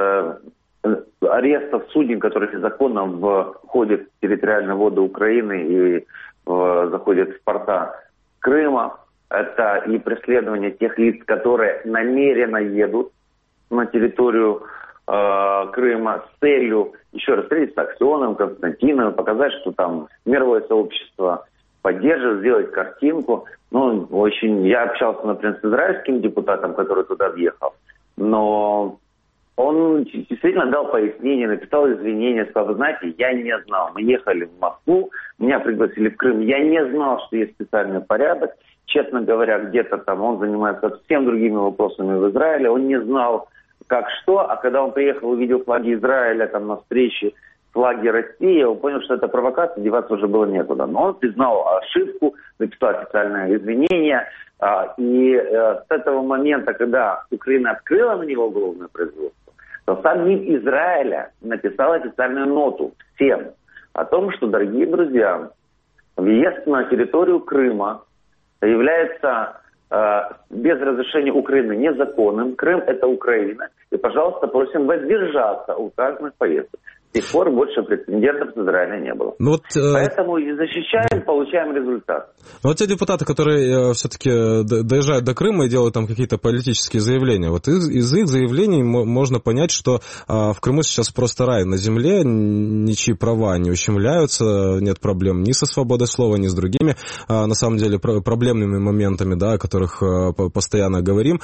арестов суден, которые незаконно входят в территориальные воды Украины и заходят в порта Крыма. Это и преследование тех лиц, которые намеренно едут на территорию Крыма с целью еще раз встретиться с Аксеновым, Константиновым, показать, что там мировое сообщество поддерживает, сделать картинку. Я общался, например, с израильским депутатом, который туда въехал, но он действительно дал пояснение, написал извинения, сказал: вы знаете, я не знал, мы ехали в Москву, меня пригласили в Крым, я не знал, что есть специальный порядок. Честно говоря, где-то там он занимается совсем другими вопросами в Израиле, он не знал, как что, а когда он приехал, увидел флаги Израиля там на встрече, флаги России, он понял, что это провокация, деваться уже было некуда. Но он признал ошибку, написал официальное извинение, и с этого момента, когда Украина открыла на него уголовное производство, то сам МИД Израиля написал официальную ноту всем о том, что, дорогие друзья, въезд на территорию Крыма является без разрешения Украины незаконным. Крым – это Украина. И, пожалуйста, просим воздержаться от указанных поездок. С тех пор больше прецедентов с Израиля не было. Поэтому и защищаем, получаем результат. Вот те депутаты, которые все-таки доезжают до Крыма и делают там какие-то политические заявления, вот из их заявлений можно понять, что в Крыму сейчас просто рай на земле, ничьи права не ущемляются, нет проблем ни со свободой слова, ни с другими, на самом деле, проблемными моментами, да, о которых постоянно говорим.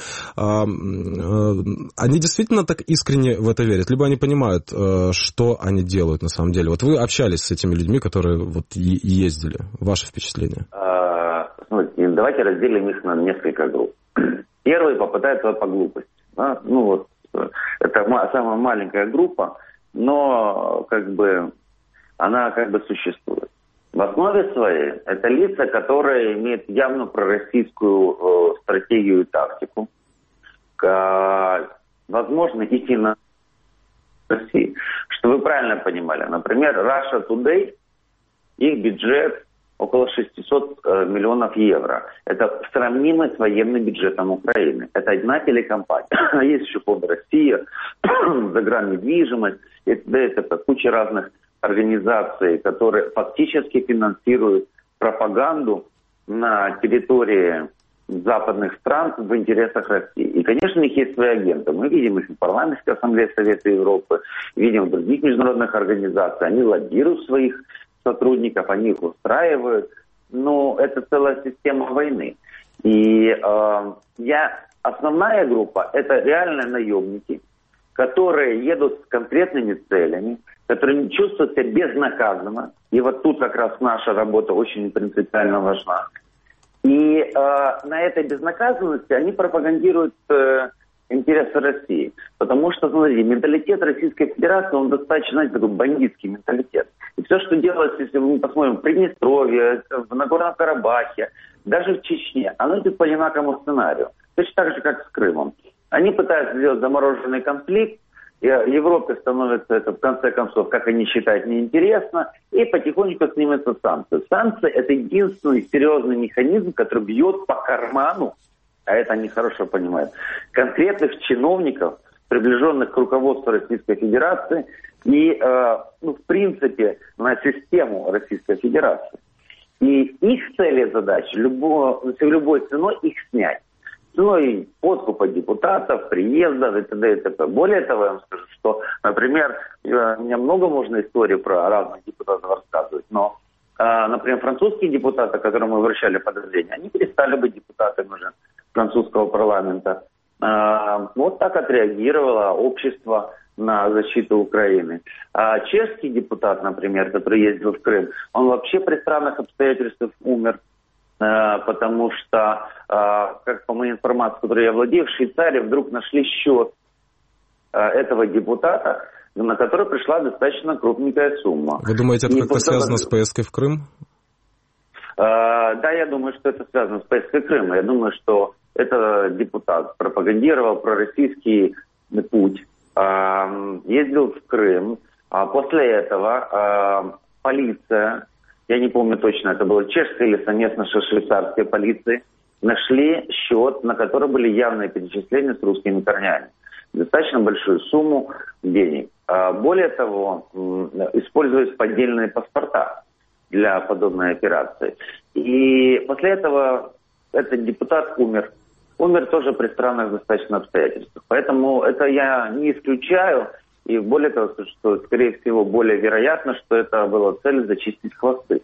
Они действительно так искренне в это верят? Либо они понимают, что они делают на самом деле? Вот вы общались с этими людьми, которые вот ездили. Ваше впечатление? Давайте разделим их на несколько групп. Первые попытаются по глупости. Да? Это самая маленькая группа, но она существует. В основе своей это лица, которые имеют явно пророссийскую стратегию и тактику. Возможно, идти на России. Что вы правильно понимали. Например, Russia Today, их бюджет около 600 миллионов евро. Это сравнимо с военным бюджетом Украины. Это одна телекомпания. Есть еще фонд Россия, заграннедвижимость, это куча разных организаций, которые фактически финансируют пропаганду на территории западных стран в интересах России. И, конечно, у них есть свои агенты. Мы видим их в парламентской ассамблее Совета Европы, видим в других международных организациях. Они лоббируют своих сотрудников, они их устраивают. Но это целая система войны. И основная группа – это реально наемники, которые едут с конкретными целями, которые чувствуют себя безнаказанно. И вот тут как раз наша работа очень принципиально важна. И на этой безнаказанности они пропагандируют интересы России. Потому что, смотрите, менталитет Российской Федерации, он достаточно, знаете, такой бандитский менталитет. И все, что делается, если мы посмотрим в Приднестровье, в Нагорном Карабахе, даже в Чечне, оно идет по одинаковому сценарию. Точно так же, как с Крымом. Они пытаются сделать замороженный конфликт, Европе становится это, в конце концов, как они считают, неинтересно, и потихоньку снимаются санкции. Санкции – это единственный серьезный механизм, который бьет по карману, а это они хорошо понимают, конкретных чиновников, приближенных к руководству Российской Федерации и, в принципе, на систему Российской Федерации. И их цель и задача любой ценой их снять. Ценой подкупа депутатов, приезда и т.д. и т.п. Более того, я вам скажу, что, например, мне много можно историй про разных депутатов рассказывать, но, например, французские депутаты, которым мы вручали подозрения, они перестали быть депутатами уже французского парламента. Вот так отреагировало общество на защиту Украины. А чешский депутат, например, который ездил в Крым, он вообще при странных обстоятельствах умер. Потому что, как по моей информации, которой я владею, в Швейцарии вдруг нашли счет этого депутата, на который пришла достаточно крупненькая сумма. Вы думаете, это как-то связано с поездкой в Крым? Да, я думаю, что это связано с поездкой в Крым. Я думаю, что этот депутат пропагандировал пророссийский путь, ездил в Крым, а после этого полиция, я не помню точно, это было чешская или совместно швейцарской полиции, нашли счет, на который были явные перечисления с русскими корнями. Достаточно большую сумму денег. Более того, используются поддельные паспорта для подобной операции. И после этого этот депутат умер. Умер тоже при странных достаточно обстоятельствах. Поэтому это я не исключаю. И более того, что, скорее всего, более вероятно, что это была цель зачистить хвосты.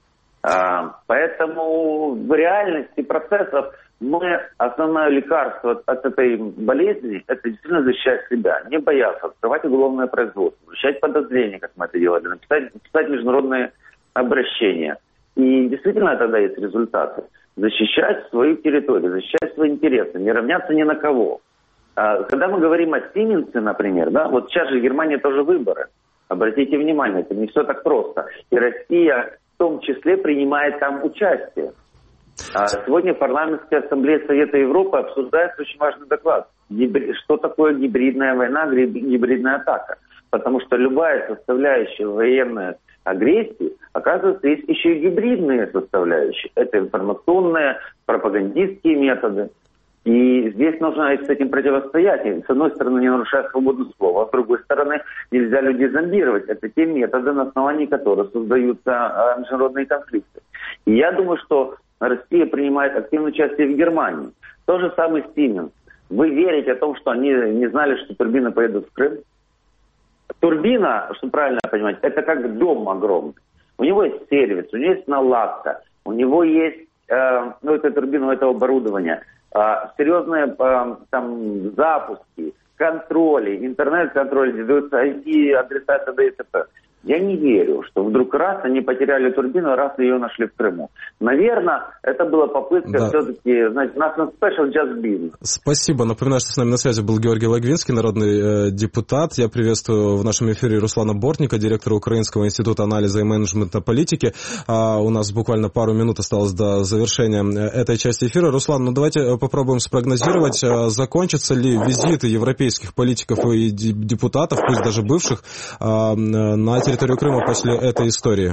Поэтому в реальности процессов основное лекарство от этой болезни – это действительно защищать себя, не бояться, открывать уголовное производство, вручать подозрения, как мы это делали, написать международные обращения. И действительно тогда есть результаты. Защищать свою территорию, защищать свои интересы, не равняться ни на кого. Когда мы говорим о Сименсе, например, да, вот сейчас же в Германии тоже выборы. Обратите внимание, это не все так просто. И Россия в том числе принимает там участие. Сегодня в парламентской ассамблее Совета Европы обсуждается очень важный доклад. Что такое гибридная война, гибридная атака. Потому что любая составляющая военной агрессии, оказывается, есть еще и гибридные составляющие. Это информационные, пропагандистские методы. И здесь нужно с этим противостоять. И, с одной стороны, не нарушая свободу слова, а с другой стороны, нельзя людей зомбировать. Это те методы, на основании которых создаются международные конфликты. И я думаю, что Россия принимает активное участие в Германии. То же самое с Siemens. Вы верите о том, что они не знали, что турбины поедут в Крым? Турбина, что правильно понимать, это как дом огромный. У него есть сервис, у него есть наладка, у него есть, этой турбины, этого оборудования, серьезные там запуски, контроли, интернет-контроль, ведутся IP-адреса т.д. и т.п. Я не верю, что вдруг раз они потеряли турбину, раз ее нашли в Крыму. Наверное, это была попытка все-таки, знаете, нас на special just business. Спасибо. Напоминаю, что с нами на связи был Георгий Логвинский, народный депутат. Я приветствую в нашем эфире Руслана Бортника, директора Украинского института анализа и менеджмента политики. У нас буквально пару минут осталось до завершения этой части эфира. Руслан, давайте попробуем спрогнозировать, закончатся ли визиты европейских политиков и депутатов, пусть даже бывших, на территорию Крыма после этой истории?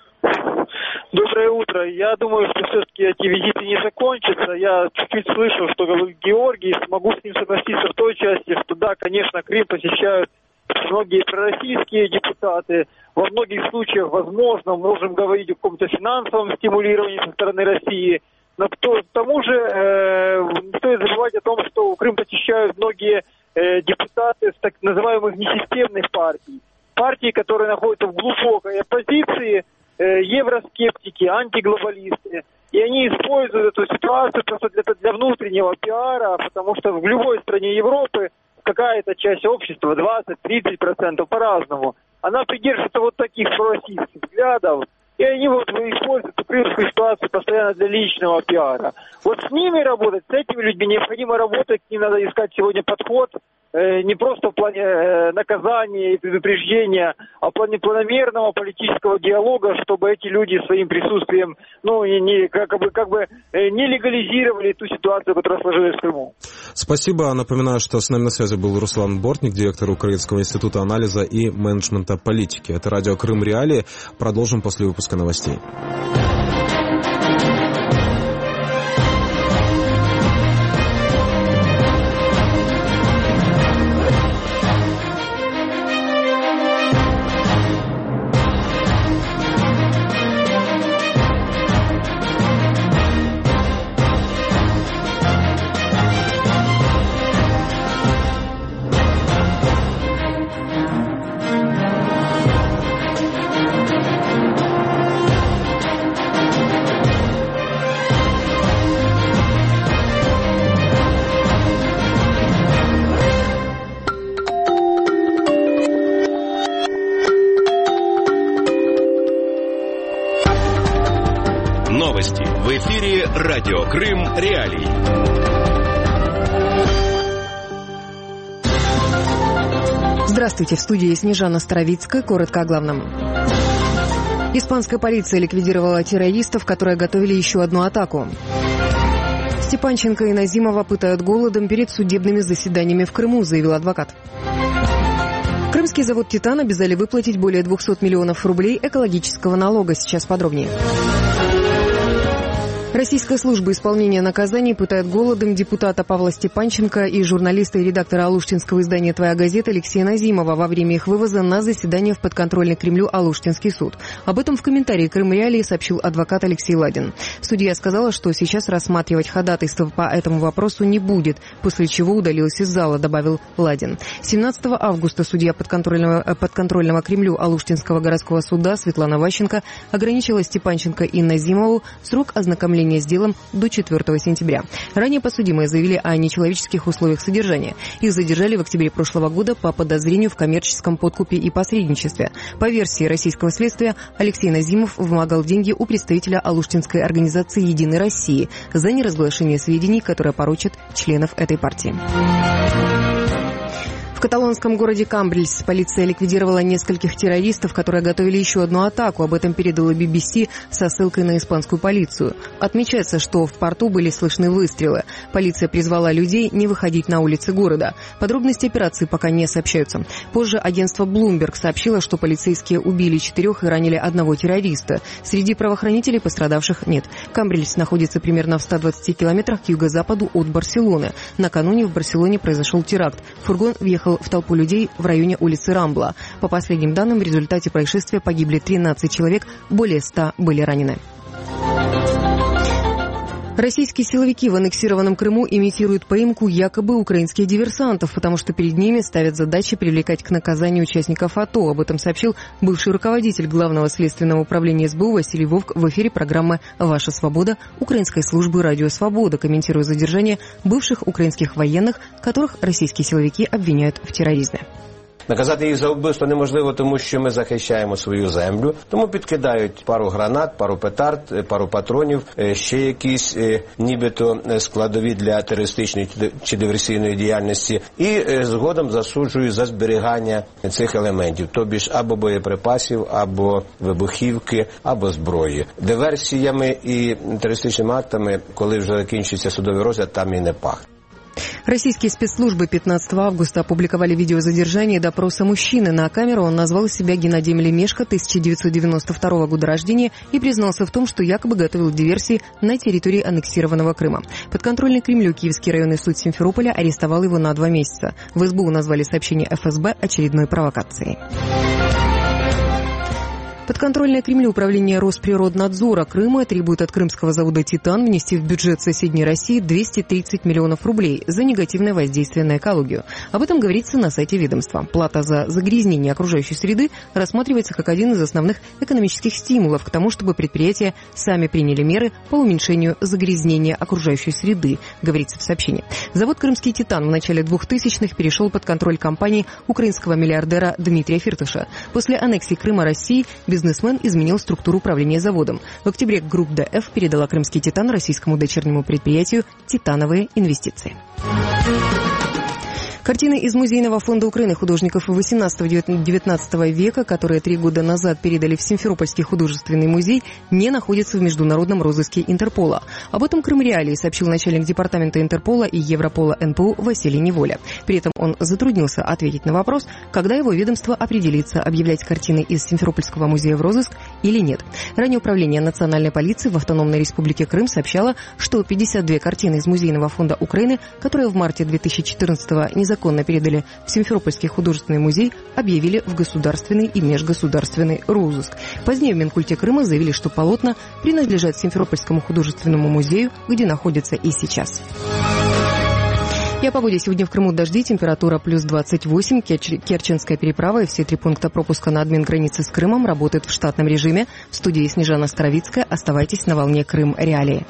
Доброе утро. Я думаю, что все-таки эти визиты не закончатся. Я чуть-чуть слышал, что говорит Георгий, могу с ним согласиться в той части, что да, конечно, Крым посещают многие пророссийские депутаты. Во многих случаях, возможно, можем говорить о каком-то финансовом стимулировании со стороны России. Но к тому же не стоит забывать о том, что Крым посещают многие депутаты с так называемых несистемных партий. Партии, которые находятся в глубокой оппозиции, евроскептики, антиглобалисты. И они используют эту ситуацию просто для внутреннего пиара, потому что в любой стране Европы какая-то часть общества, 20-30%, по-разному, она придерживается вот таких пророссийских взглядов, и они вот используют крымскую ситуацию постоянно для личного пиара. Вот с ними работать, с этими людьми необходимо работать, к ним надо искать сегодня подход, не просто в плане наказания и предупреждения, а в плане планомерного политического диалога, чтобы эти люди своим присутствием, не легализировали ту ситуацию, которая сложилась в Крыму. Спасибо. Напоминаю, что с нами на связи был Руслан Бортник, директор Украинского института анализа и менеджмента политики. Это радио Крым Реалии. Продолжим после выпуска новостей. Новости в эфире радио Крым Реалии. Здравствуйте, в студии Снежана Старовицкая. Коротко о главном. Испанская полиция ликвидировала террористов, которые готовили еще одну атаку. Степанченко и Назимова пытают голодом перед судебными заседаниями в Крыму, заявил адвокат. Крымский завод «Титан» обязали выплатить более 200 миллионов рублей экологического налога. Сейчас подробнее. Российская служба исполнения наказаний пытает голодом депутата Павла Степанченко и журналиста и редактора алуштинского издания «Твоя газета» Алексея Назимова во время их вывоза на заседание в подконтрольный Кремлю Алуштинский суд. Об этом в комментарии Крым Реалии сообщил адвокат Алексей Ладин. Судья сказала, что сейчас рассматривать ходатайство по этому вопросу не будет, после чего удалилась из зала, добавил Ладин. 17 августа судья подконтрольного Кремлю Алуштинского городского суда Светлана Ващенко ограничила Степанченко и Назимову срок ознакомления с делом до 4 сентября. Ранее подсудимые заявили о нечеловеческих условиях содержания. Их задержали в октябре прошлого года по подозрению в коммерческом подкупе и посредничестве. По версии российского следствия, Алексей Назимов вымогал деньги у представителя алуштинской организации «Единой России» за неразглашение сведений, которые порочат членов этой партии. В каталонском городе Камбрильс полиция ликвидировала нескольких террористов, которые готовили еще одну атаку. Об этом передала BBC со ссылкой на испанскую полицию. Отмечается, что в порту были слышны выстрелы. Полиция призвала людей не выходить на улицы города. Подробности операции пока не сообщаются. Позже агентство Bloomberg сообщило, что полицейские убили 4 и ранили 1 террориста. Среди правоохранителей пострадавших нет. Камбрильс находится примерно в 120 километрах к юго-западу от Барселоны. Накануне в Барселоне произошел теракт. Фургон въехал в толпу людей в районе улицы Рамбла. По последним данным, в результате происшествия погибли 13 человек, более 100 были ранены. Российские силовики в аннексированном Крыму имитируют поимку якобы украинских диверсантов, потому что перед ними ставят задачи привлекать к наказанию участников АТО. Об этом сообщил бывший руководитель Главного следственного управления СБУ Василий Вовк в эфире программы «Ваша свобода» украинской службы «Радио Свобода», комментируя задержание бывших украинских военных, которых российские силовики обвиняют в терроризме. Наказати їх за вбивство неможливо, тому що ми захищаємо свою землю. Тому підкидають пару гранат, пару петард, пару патронів, ще якісь нібито складові для терористичної чи диверсійної діяльності. І згодом засуджують за зберігання цих елементів. Тобі ж або боєприпасів, або вибухівки, або зброї. Диверсіями і терористичними актами, коли вже закінчується судовий розгляд, там і не пахне. Российские спецслужбы 15 августа опубликовали видео задержания и допроса мужчины. На камеру он назвал себя Геннадием Лемешко, 1992 года рождения, и признался в том, что якобы готовил диверсии на территории аннексированного Крыма. Подконтрольный Кремлю Киевский районный суд Симферополя арестовал его на 2 месяца. В СБУ назвали сообщение ФСБ очередной провокацией. Подконтрольное Кремлю управление Росприроднадзора Крыма требует от крымского завода «Титан» внести в бюджет соседней России 230 миллионов рублей за негативное воздействие на экологию. Об этом говорится на сайте ведомства. Плата за загрязнение окружающей среды рассматривается как один из основных экономических стимулов к тому, чтобы предприятия сами приняли меры по уменьшению загрязнения окружающей среды, говорится в сообщении. Завод «Крымский Титан» в начале 2000-х перешел под контроль компании украинского миллиардера Дмитрия Фирташа. После аннексии Крыма России бизнесмен изменил структуру управления заводом. В октябре Групп ДФ передала «Крымский Титан» российскому дочернему предприятию «Титановые инвестиции». Картины из Музейного фонда Украины художников XVIII-XIX века, которые 3 года назад передали в Симферопольский художественный музей, не находятся в международном розыске Интерпола. Об этом Крым Реалии сообщил начальник департамента Интерпола и Европола НПУ Василий Неволя. При этом он затруднился ответить на вопрос, когда его ведомство определится, объявлять картины из Симферопольского музея в розыск или нет. Ранее управление национальной полиции в Автономной Республике Крым сообщало, что 52 картины из Музейного фонда Украины, которые в марте 2014-го незаконно передали в Симферопольский художественный музей, объявили в государственный и межгосударственный розыск. Позднее в Минкульте Крыма заявили, что полотна принадлежат Симферопольскому художественному музею, где находятся и сейчас. И о погоде. Сегодня в Крыму дожди, температура плюс 28, Керченская переправа и все 3 пункта пропуска на админ-границе с Крымом работают в штатном режиме. В студии Снежана Старовицкая. Оставайтесь на волне Крым Реалии.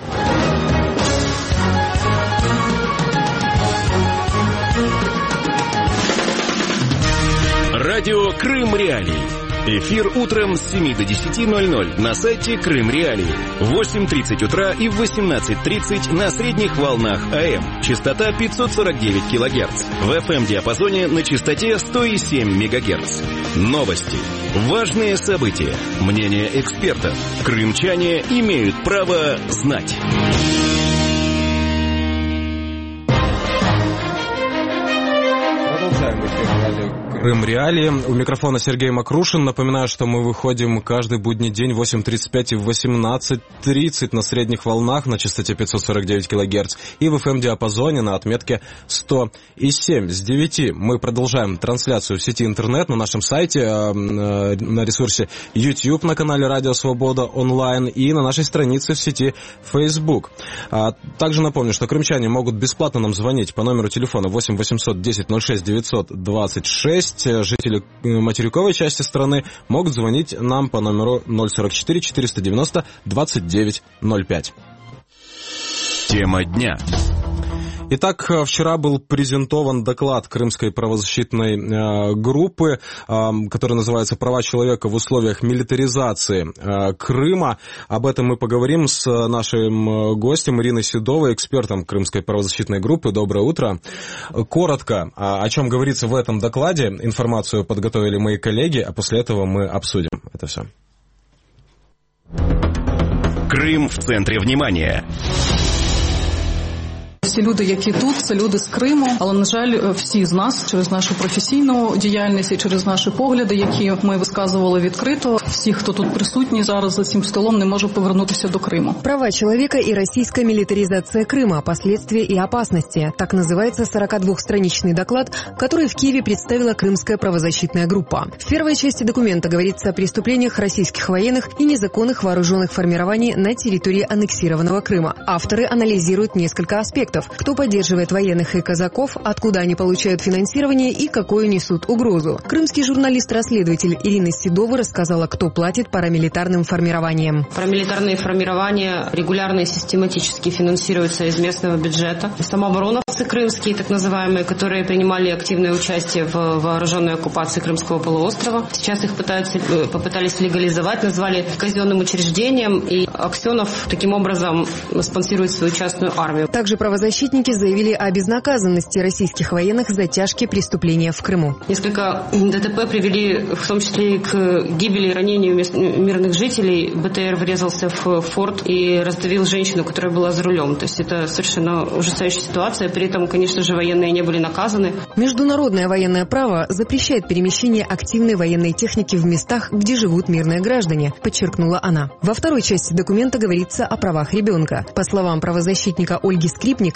Радио Крым Реалии. Эфир утром с 7 до 10:00 на сайте Крым Реалии. В 8:30 утра и в 18:30 на средних волнах АМ. Частота 549 кГц. В FM-диапазоне на частоте 107 МГц. Новости. Важные события. Мнения экспертов. Крымчане имеют право знать. Крым Реалии. У микрофона Сергей Макрушин. Напоминаю, что мы выходим каждый будний день в 8:35 и в 18:30 на средних волнах на частоте 549 кГц и в FM-диапазоне на отметке 107. С 9 мы продолжаем трансляцию в сети интернет на нашем сайте, на ресурсе YouTube на канале Радио Свобода онлайн и на нашей странице в сети Facebook. Также напомню, что крымчане могут бесплатно нам звонить по номеру телефона 8 800 10 06 926. Жители материковой части страны могут звонить нам по номеру 044 490 2905. Тема дня. Итак, вчера был презентован доклад Крымской правозащитной группы, который называется «Права человека в условиях милитаризации Крыма». Об этом мы поговорим с нашим гостем Ириной Седовой, экспертом Крымской правозащитной группы. Доброе утро. Коротко, о чем говорится в этом докладе. Информацию подготовили мои коллеги, а после этого мы обсудим это все. Крым в центре внимания. Всі люди, які тут, це люди з Криму, але, на жаль, всі з нас через нашу професійну діяльність і через наші погляди, які ми висказували відкрито, всі, хто тут присутні зараз за цим столом, не може повернутися до Криму. Права человека и российская милитаризация Крыма. Последствия и опасности. Так называется 42-страничный доклад, который в Киеве представила Крымская правозащитная группа. В первой части документа говорится о преступлениях российских военных и незаконных вооруженных формирований на территории аннексированного Крыма. Авторы анализируют несколько аспектов. Кто поддерживает военных и казаков, откуда они получают финансирование и какую несут угрозу. Крымский журналист-расследователь Ирина Седова рассказала, кто платит парамилитарным формированиям. Парамилитарные формирования регулярно и систематически финансируются из местного бюджета. Самообороновцы крымские, так называемые, которые принимали активное участие в вооруженной оккупации Крымского полуострова. Сейчас их попытались легализовать, назвали казенным учреждением, и Аксенов таким образом спонсирует свою частную армию. Также правозащитники заявили о безнаказанности российских военных за тяжкие преступления в Крыму. Несколько ДТП привели в том числе и к гибели и ранению мирных жителей. БТР врезался в форт и раздавил женщину, которая была за рулем. То есть это совершенно ужасающая ситуация. При этом, конечно же, военные не были наказаны. Международное военное право запрещает перемещение активной военной техники в местах, где живут мирные граждане, подчеркнула она. Во второй части документа говорится о правах ребенка. По словам правозащитника Ольги Скрипник,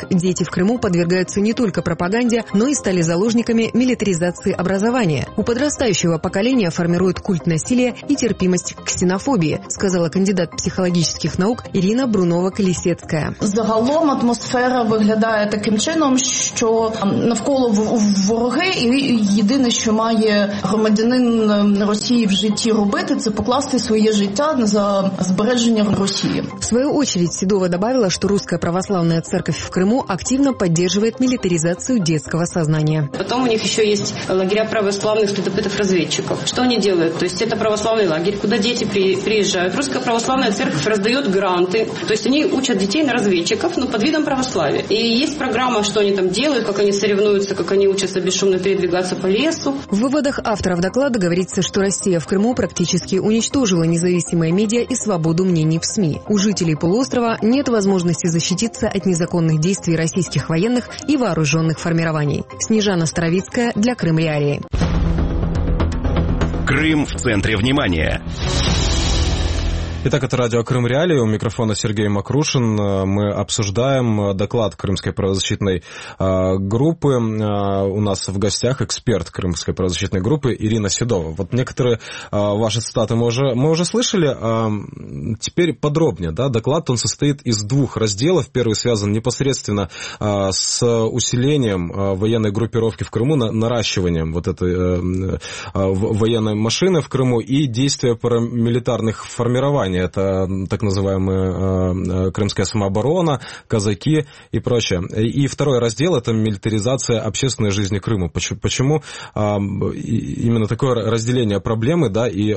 Дети в Крыму подвергаются не только пропаганде, но и стали заложниками милитаризации образования. У подрастающего поколения формирует культ насилия и терпимость к ксенофобии, сказала кандидат психологических наук Ірина Брунова-Колісецька. Загалом атмосфера виглядає таким чином, що навколо вороги, і єдине, що має громадянин Росії в житті робити, це покласти своє життя за збереження Росії. В свою очередь Седова добавила, что Русская Православная Церковь в Крыму активно поддерживает милитаризацию детского сознания. Потом у них еще есть лагеря православных следопытов-разведчиков. Что они делают? То есть это православный лагерь, куда дети приезжают. Русская Православная Церковь раздает гранты. То есть они учат детей на разведчиков, но под видом православия. И есть программа, что они там делают, как они соревнуются, как они учатся бесшумно передвигаться по лесу. В выводах авторов доклада говорится, что Россия в Крыму практически уничтожила независимые медиа и свободу мнений в СМИ. У жителей полуострова нет возможности защититься от незаконных действий российских военных и вооруженных формирований. Снежана Старовицкая для Крым Реалии. Крым в центре внимания. Итак, это радио «Крым Реалии». У микрофона Сергей Макрушин. Мы обсуждаем доклад Крымской правозащитной группы. У нас в гостях эксперт Крымской правозащитной группы Ирина Седова. Вот некоторые ваши цитаты мы уже слышали. Теперь подробнее. Да? Доклад он состоит из двух разделов. Первый связан непосредственно с усилением военной группировки в Крыму, наращиванием вот этой военной машины в Крыму и действия парамилитарных формирований. Это так называемая крымская самооборона, казаки и прочее. И второй раздел – это милитаризация общественной жизни Крыма. Почему именно такое разделение проблемы, да, и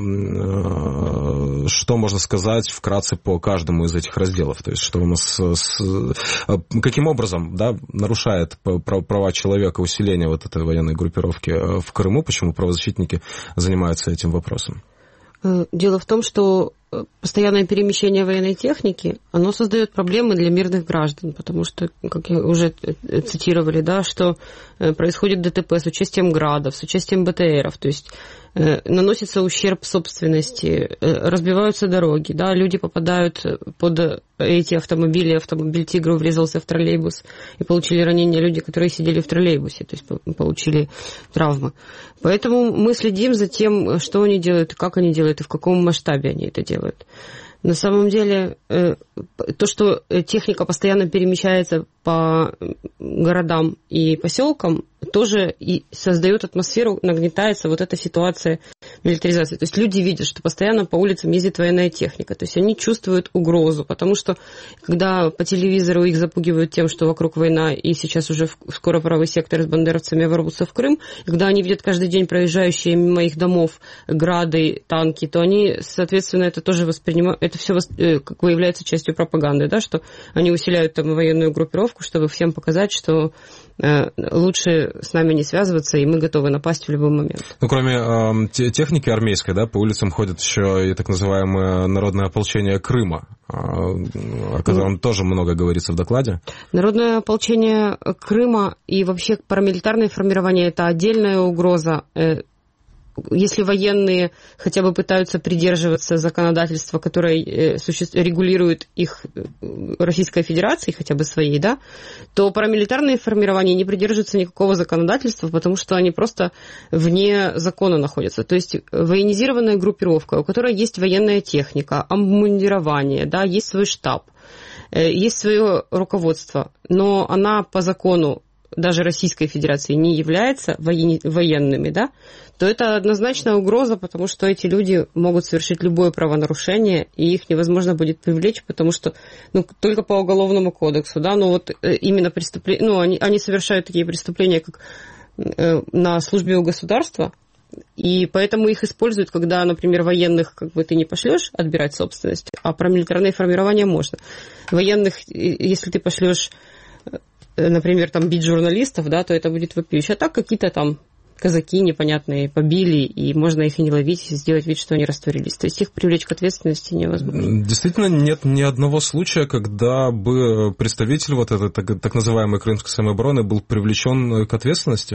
что можно сказать вкратце по каждому из этих разделов? То есть, что у нас каким образом, да, нарушает права человека усиление вот этой военной группировки в Крыму? Почему правозащитники занимаются этим вопросом? Дело в том, что постоянное перемещение военной техники, оно создает проблемы для мирных граждан, потому что, как уже цитировали, да, что происходит ДТП с участием градов, с участием БТРов, то есть наносится ущерб собственности, разбиваются дороги, да, люди попадают под эти автомобили, автомобиль «Тигр» врезался в троллейбус и получили ранения люди, которые сидели в троллейбусе, то есть получили травмы. Поэтому мы следим за тем, что они делают, как они делают и в каком масштабе они это делают. На самом деле, то, что техника постоянно перемещается по городам и поселкам, тоже и создает атмосферу, нагнетается вот эта ситуация милитаризации. То есть люди видят, что постоянно по улицам ездит военная техника. То есть они чувствуют угрозу, потому что когда по телевизору их запугивают тем, что вокруг война, и сейчас уже скоро правый сектор с бандеровцами ворвутся в Крым, когда они видят каждый день проезжающие мимо их домов грады, танки, то они, соответственно, это тоже воспринимают, это все как бы является частью пропаганды, да, что они усиляют там военную группировку, чтобы всем показать, что лучше с нами не связываться, и мы готовы напасть в любой момент. Ну, кроме техники армейской, да, по улицам ходит еще и так называемое народное ополчение Крыма, о котором тоже много говорится в докладе. Народное ополчение Крыма и вообще парамилитарное формирование – это отдельная угроза. Если военные хотя бы пытаются придерживаться законодательства, которое регулирует их Российской Федерацией, хотя бы своей, да, то парамилитарные формирования не придерживаются никакого законодательства, потому что они просто вне закона находятся. То есть военизированная группировка, у которой есть военная техника, обмундирование, да, есть свой штаб, есть свое руководство, но она по закону даже Российской Федерации не является военными, да, то это однозначная угроза, потому что эти люди могут совершить любое правонарушение, и их невозможно будет привлечь, потому что, ну, только по Уголовному кодексу, да, но вот именно преступления, ну, они совершают такие преступления, как на службе у государства, и поэтому их используют, когда, например, военных как бы ты не пошлешь отбирать собственность, а парамилитарные формирования можно. Военных, если ты пошлешь, например, там бить журналистов, да, то это будет вопиюще. А так какие-то там казаки непонятные побили, и можно их и не ловить, и сделать вид, что они растворились. То есть их привлечь к ответственности невозможно. Действительно, нет ни одного случая, когда бы представитель вот этой так называемой крымской самообороны был привлечен к ответственности?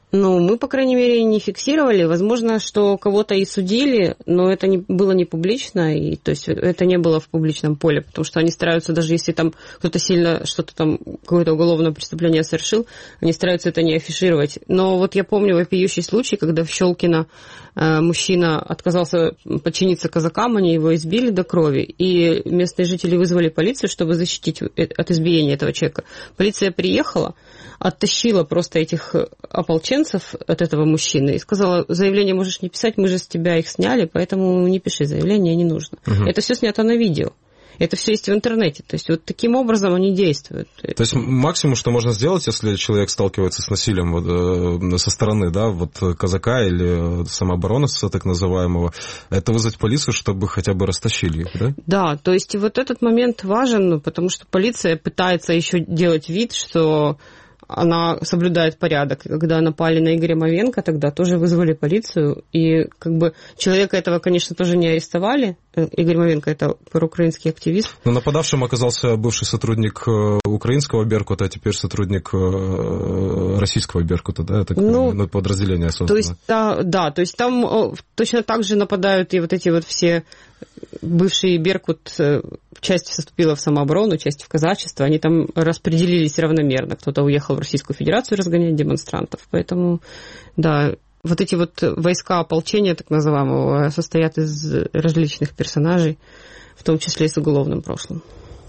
Ну, мы, по крайней мере, не фиксировали. Возможно, что кого-то и судили, но это было не публично, и, то есть это не было в публичном поле, потому что они стараются, даже если там кто-то сильно что-то там, какое-то уголовное преступление совершил, они стараются это не афишировать. Но вот я помню вопиющий случай, когда в Щелкино мужчина отказался подчиниться казакам, они его избили до крови, и местные жители вызвали полицию, чтобы защитить от избиения этого человека. Полиция приехала, оттащила просто этих ополченцев от этого мужчины и сказала: заявление можешь не писать, мы же с тебя их сняли, поэтому не пиши заявление, не нужно. Угу. Это все снято на видео. Это все есть в интернете. То есть вот таким образом они действуют. То есть максимум, что можно сделать, если человек сталкивается с насилием вот, со стороны, да, вот казака или самооборонца так называемого, это вызвать полицию, чтобы хотя бы растащили их, да? Да, то есть вот этот момент важен, потому что полиция пытается еще делать вид, что она соблюдает порядок. И когда напали на Игоря Мовенко, тогда тоже вызвали полицию. И как бы человека этого, конечно, тоже не арестовали. Игорь Мовенко – это проукраинский активист. Но нападавшим оказался бывший сотрудник украинского Беркута, а теперь сотрудник российского Беркута, да? Это подразделение созданное. То есть, да, то есть там точно так же нападают и вот эти вот все бывший Беркут, часть вступила в самооборону, часть в казачество, они там распределились равномерно. Кто-то уехал в Российскую Федерацию разгонять демонстрантов. Поэтому, да, вот эти вот войска ополчения, так называемого, состоят из различных персонажей, в том числе и с уголовным прошлым.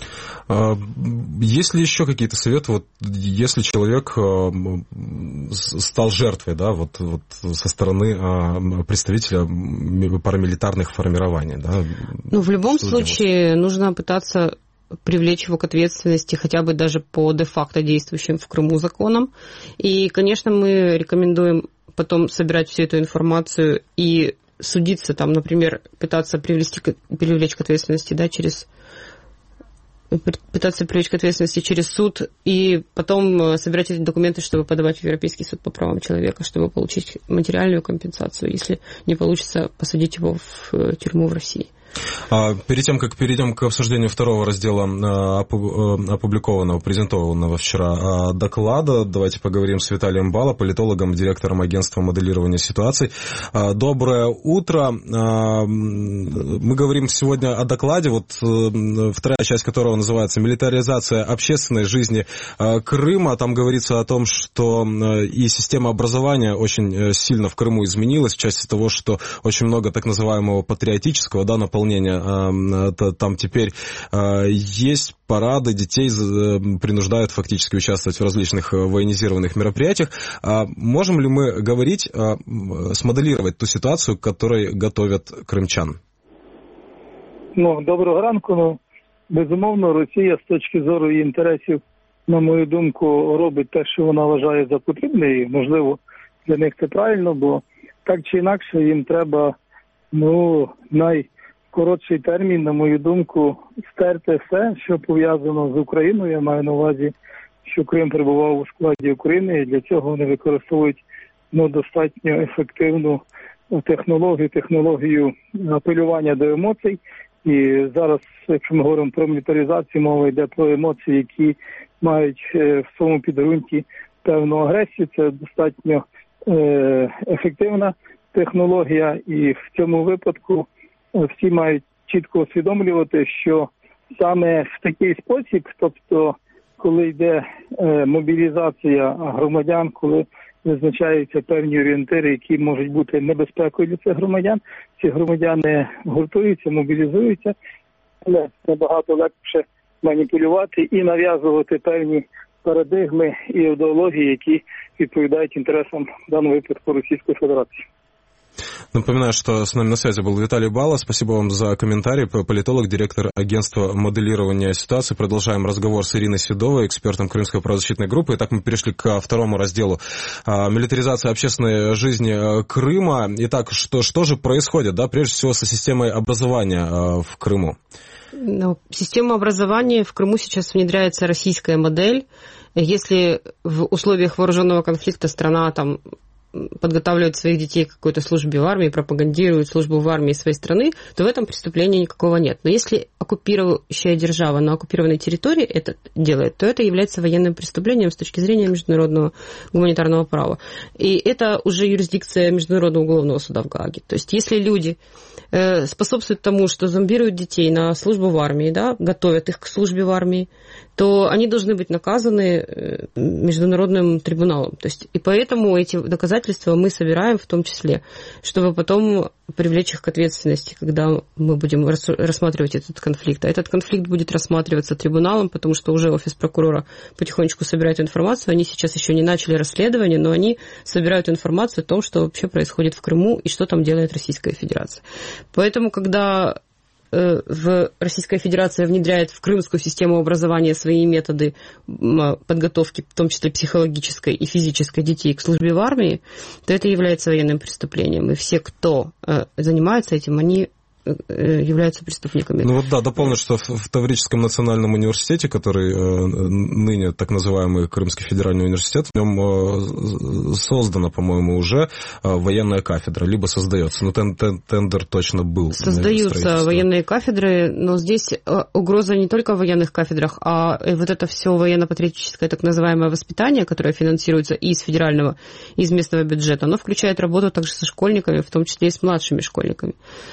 Есть ли еще какие-то советы, вот, если человек стал жертвой, да, вот со стороны представителя парамилитарных формирований? Да? Ну, в любом случае нужно пытаться привлечь его к ответственности хотя бы даже по де-факто действующим в Крыму законам. И, конечно, мы рекомендуем потом собирать всю эту информацию и судиться, там, например, пытаться привлечь к ответственности, да, пытаться привлечь к ответственности через суд и потом собирать эти документы, чтобы подавать в Европейский суд по правам человека, чтобы получить материальную компенсацию, если не получится посадить его в тюрьму в России. Перед тем, как перейдем к обсуждению второго раздела опубликованного, презентованного вчера доклада, давайте поговорим с Виталием Бало, политологом, директором агентства моделирования ситуаций. Доброе утро. Мы говорим сегодня о докладе, вот вторая часть которого называется «Милитаризация общественной жизни Крыма». Там говорится о том, что и система образования очень сильно в Крыму изменилась, в части того, что очень много так называемого патриотического, да, наполнения. Там теперь есть парады, детей принуждают фактически участвовать в различных военизированных мероприятиях. Можем ли мы говорить, смоделировать ту ситуацию, к которой готовят кримчан? Доброго ранку. Безумовно, Росія з точки зору її інтересів, на мою думку, робить те, що вона вважає за потрібне, і, можливо, для них це правильно, бо так чи інакше їм треба, найкоротший термін, на мою думку, стерти все, що пов'язано з Україною. Я маю на увазі, що Крим перебував у складі України, і для цього вони використовують достатньо ефективну технологію апелювання до емоцій. І зараз, якщо ми говоримо про мілітаризацію, мова йде про емоції, які мають в своєму підґрунті певну агресію. Це достатньо ефективна технологія, і в цьому випадку всі мають чітко усвідомлювати, що саме в такий спосіб, тобто коли йде мобілізація громадян, коли визначаються певні орієнтири, які можуть бути небезпекою для цих громадян, ці громадяни гуртуються, мобілізуються, але набагато легше маніпулювати і нав'язувати певні парадигми і ідеології, які відповідають інтересам в даному випадку Російської Федерації. Напоминаю, что с нами на связи был Виталий Бало. Спасибо вам за комментарий. Политолог, директор агентства моделирования ситуации. Продолжаем разговор с Ириной Седовой, экспертом Крымской правозащитной группы. Итак, мы перешли к второму разделу. Милитаризация общественной жизни Крыма. Итак, что же происходит, да, прежде всего со системой образования в Крыму? Система образования в Крыму сейчас внедряется российская модель. Если в условиях вооруженного конфликта страна там подготавливают своих детей к какой-то службе в армии, пропагандируют службу в армии своей страны, то в этом преступления никакого нет. Но если оккупирующая держава на оккупированной территории это делает, то это является военным преступлением с точки зрения международного гуманитарного права. И это уже юрисдикция Международного уголовного суда в Гааге. То есть если люди способствуют тому, что зомбируют детей на службу в армии, да, готовят их к службе в армии, то они должны быть наказаны международным трибуналом. То есть, и поэтому эти доказательства мы собираем в том числе, чтобы потом привлечь их к ответственности, когда мы будем рассматривать этот конфликт. А этот конфликт будет рассматриваться трибуналом, потому что уже офис прокурора потихонечку собирает информацию. Они сейчас еще не начали расследование, но они собирают информацию о том, что вообще происходит в Крыму и что там делает Российская Федерация. Поэтому, когда Российская Федерация внедряет в крымскую систему образования свои методы подготовки, в том числе психологической и физической, детей к службе в армии, то это является военным преступлением. И все, кто занимается этим, они являются преступниками. Ну вот да, дополню, что в Таврическом национальном университете, который ныне так называемый Крымский федеральный университет, в нем создана, по-моему, уже военная кафедра, либо создается. Ну, тендер точно был. Создаются военные кафедры, но здесь угроза не только в военных кафедрах, а вот это все военно-патриотическое так называемое воспитание, которое финансируется и из федерального, и из местного бюджета, оно включает работу также со школьниками, в том числе и с младшими школьниками.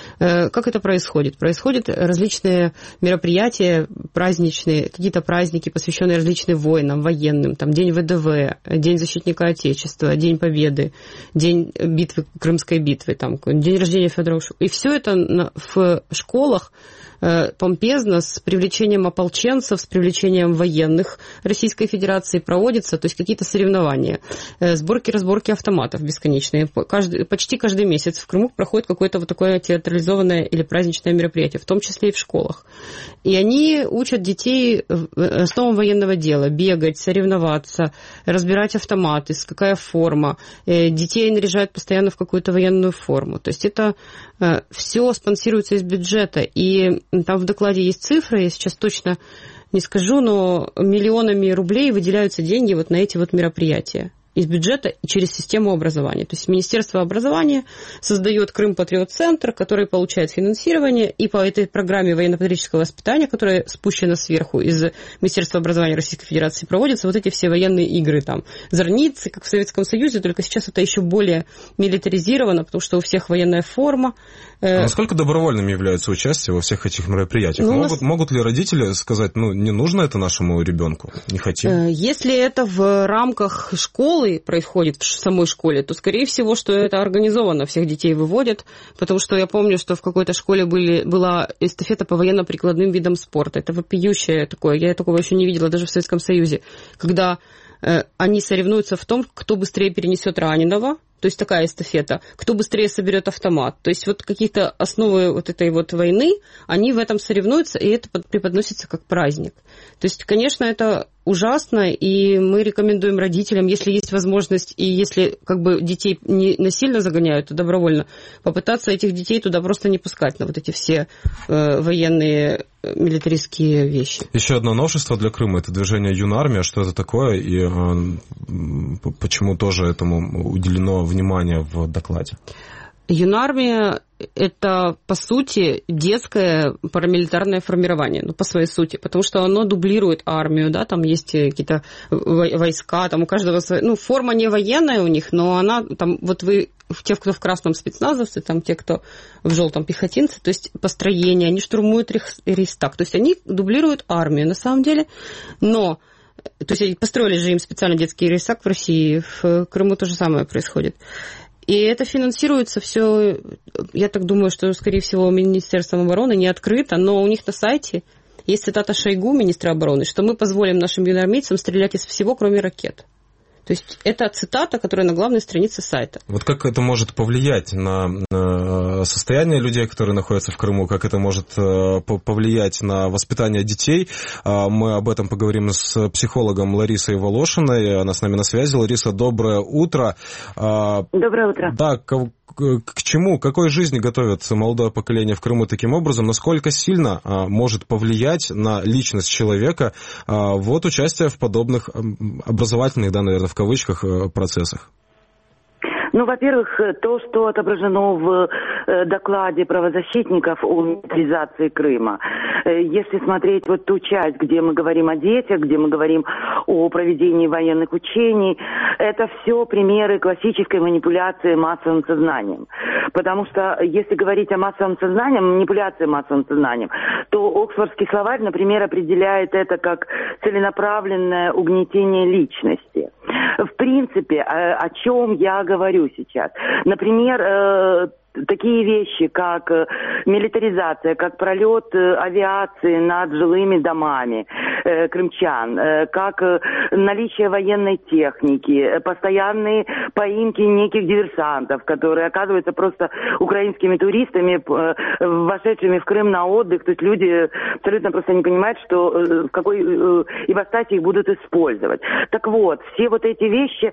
Как это происходит? Происходят различные мероприятия праздничные, какие-то праздники, посвященные различным воинам, военным, там День ВДВ, День защитника Отечества, День Победы, День битвы, Крымской битвы, там, День рождения Федора. И все это в школах помпезно, с привлечением ополченцев, с привлечением военных Российской Федерации проводится, то есть какие-то соревнования, сборки-разборки автоматов бесконечные. Почти каждый месяц в Крыму проходит какое-то вот такое театрализованное или праздничное мероприятие, в том числе и в школах. И они учат детей основам военного дела, бегать, соревноваться, разбирать автоматы, какая форма. Детей наряжают постоянно в какую-то военную форму. То есть это все спонсируется из бюджета. И там в докладе есть цифры, я сейчас точно не скажу, но миллионами рублей выделяются деньги вот на эти вот мероприятия из бюджета и через систему образования. То есть Министерство образования создает Крым-Патриот-центр, который получает финансирование, и по этой программе военно-патриотического воспитания, которая спущена сверху из Министерства образования Российской Федерации, проводятся вот эти все военные игры, там, зорницы, как в Советском Союзе, только сейчас это еще более милитаризировано, потому что у всех военная форма. А насколько добровольным является участие во всех этих мероприятиях? Могут ли родители сказать, не нужно это нашему ребенку, не хотим? Если это в рамках школы происходит в самой школе, то, скорее всего, что это организованно, всех детей выводят, потому что я помню, что в какой-то школе была эстафета по военно-прикладным видам спорта. Это вопиющее такое, я такого еще не видела даже в Советском Союзе, когда они соревнуются в том, кто быстрее перенесет раненого, то есть такая эстафета, кто быстрее соберет автомат. То есть вот какие-то основы вот этой вот войны, они в этом соревнуются, и это преподносится как праздник. То есть, конечно, это ужасно, и мы рекомендуем родителям, если есть возможность, и если как бы детей не насильно загоняют, то добровольно, попытаться этих детей туда просто не пускать на вот эти все военные милитаристские вещи. Еще одно новшество для Крыма – это движение «Юнармия». Что это такое и почему тоже этому уделено внимание в докладе? Юнармия – это, по сути, детское парамилитарное формирование, по своей сути, потому что оно дублирует армию, да, там есть какие-то войска, там у каждого своя, форма не военная у них, но она, там, вот вы, те, кто в красном спецназовцы, там, те, кто в желтом пехотинцы, то есть построение, они штурмуют Рейхстаг, то есть они дублируют армию, на самом деле, но, то есть построили же им специально детский Рейхстаг в России, в Крыму то же самое происходит. И это финансируется все, я так думаю, что, скорее всего, Министерством обороны не открыто, но у них на сайте есть цитата Шойгу, министра обороны, что мы позволим нашим юноармейцам стрелять из всего, кроме ракет. То есть это цитата, которая на главной странице сайта. Вот как это может повлиять на состояние людей, которые находятся в Крыму, как это может повлиять на воспитание детей? Мы об этом поговорим с психологом Ларисой Волошиной. Она с нами на связи. Лариса, доброе утро. Доброе утро. Да, к чему, к какой жизни готовят молодое поколение в Крыму таким образом? Насколько сильно может повлиять на личность человека вот участие в подобных образовательных, да, наверное, в кавычках, процессах? Во-первых, то, что отображено в докладе правозащитников о милитаризации Крыма. Если смотреть вот ту часть, где мы говорим о детях, где мы говорим о проведении военных учений, это все примеры классической манипуляции массовым сознанием. Потому что, если говорить о массовом сознании, манипуляции массовым сознанием, то Оксфордский словарь, например, определяет это как целенаправленное угнетение личности. В принципе, о чем я говорю сейчас? Например, такие вещи, как милитаризация, как пролет авиации над жилыми домами крымчан, как наличие военной техники, постоянные поимки неких диверсантов, которые оказываются просто украинскими туристами, вошедшими в Крым на отдых. То есть люди абсолютно просто не понимают, что в какой ипостаси их будут использовать. Так вот, все вот эти вещи,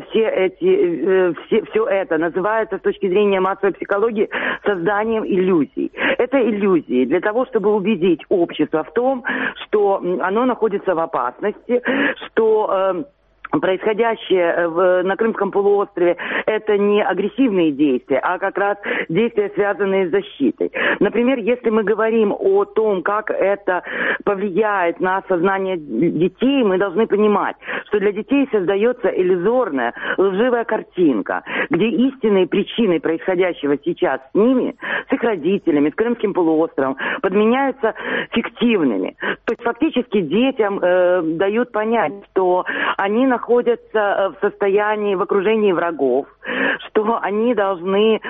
все это называется с точки зрения массовой психологии созданием иллюзий. Это иллюзии для того, чтобы убедить общество в том, что оно находится в опасности, что происходящее на Крымском полуострове – это не агрессивные действия, а как раз действия, связанные с защитой. Например, если мы говорим о том, как это повлияет на сознание детей, мы должны понимать, что для детей создается иллюзорная, лживая картинка, где истинные причины происходящего сейчас с ними, с их родителями, с Крымским полуостровом, подменяются фиктивными. То есть фактически детям дают понять, что они находятся в состоянии, в окружении врагов, что они должны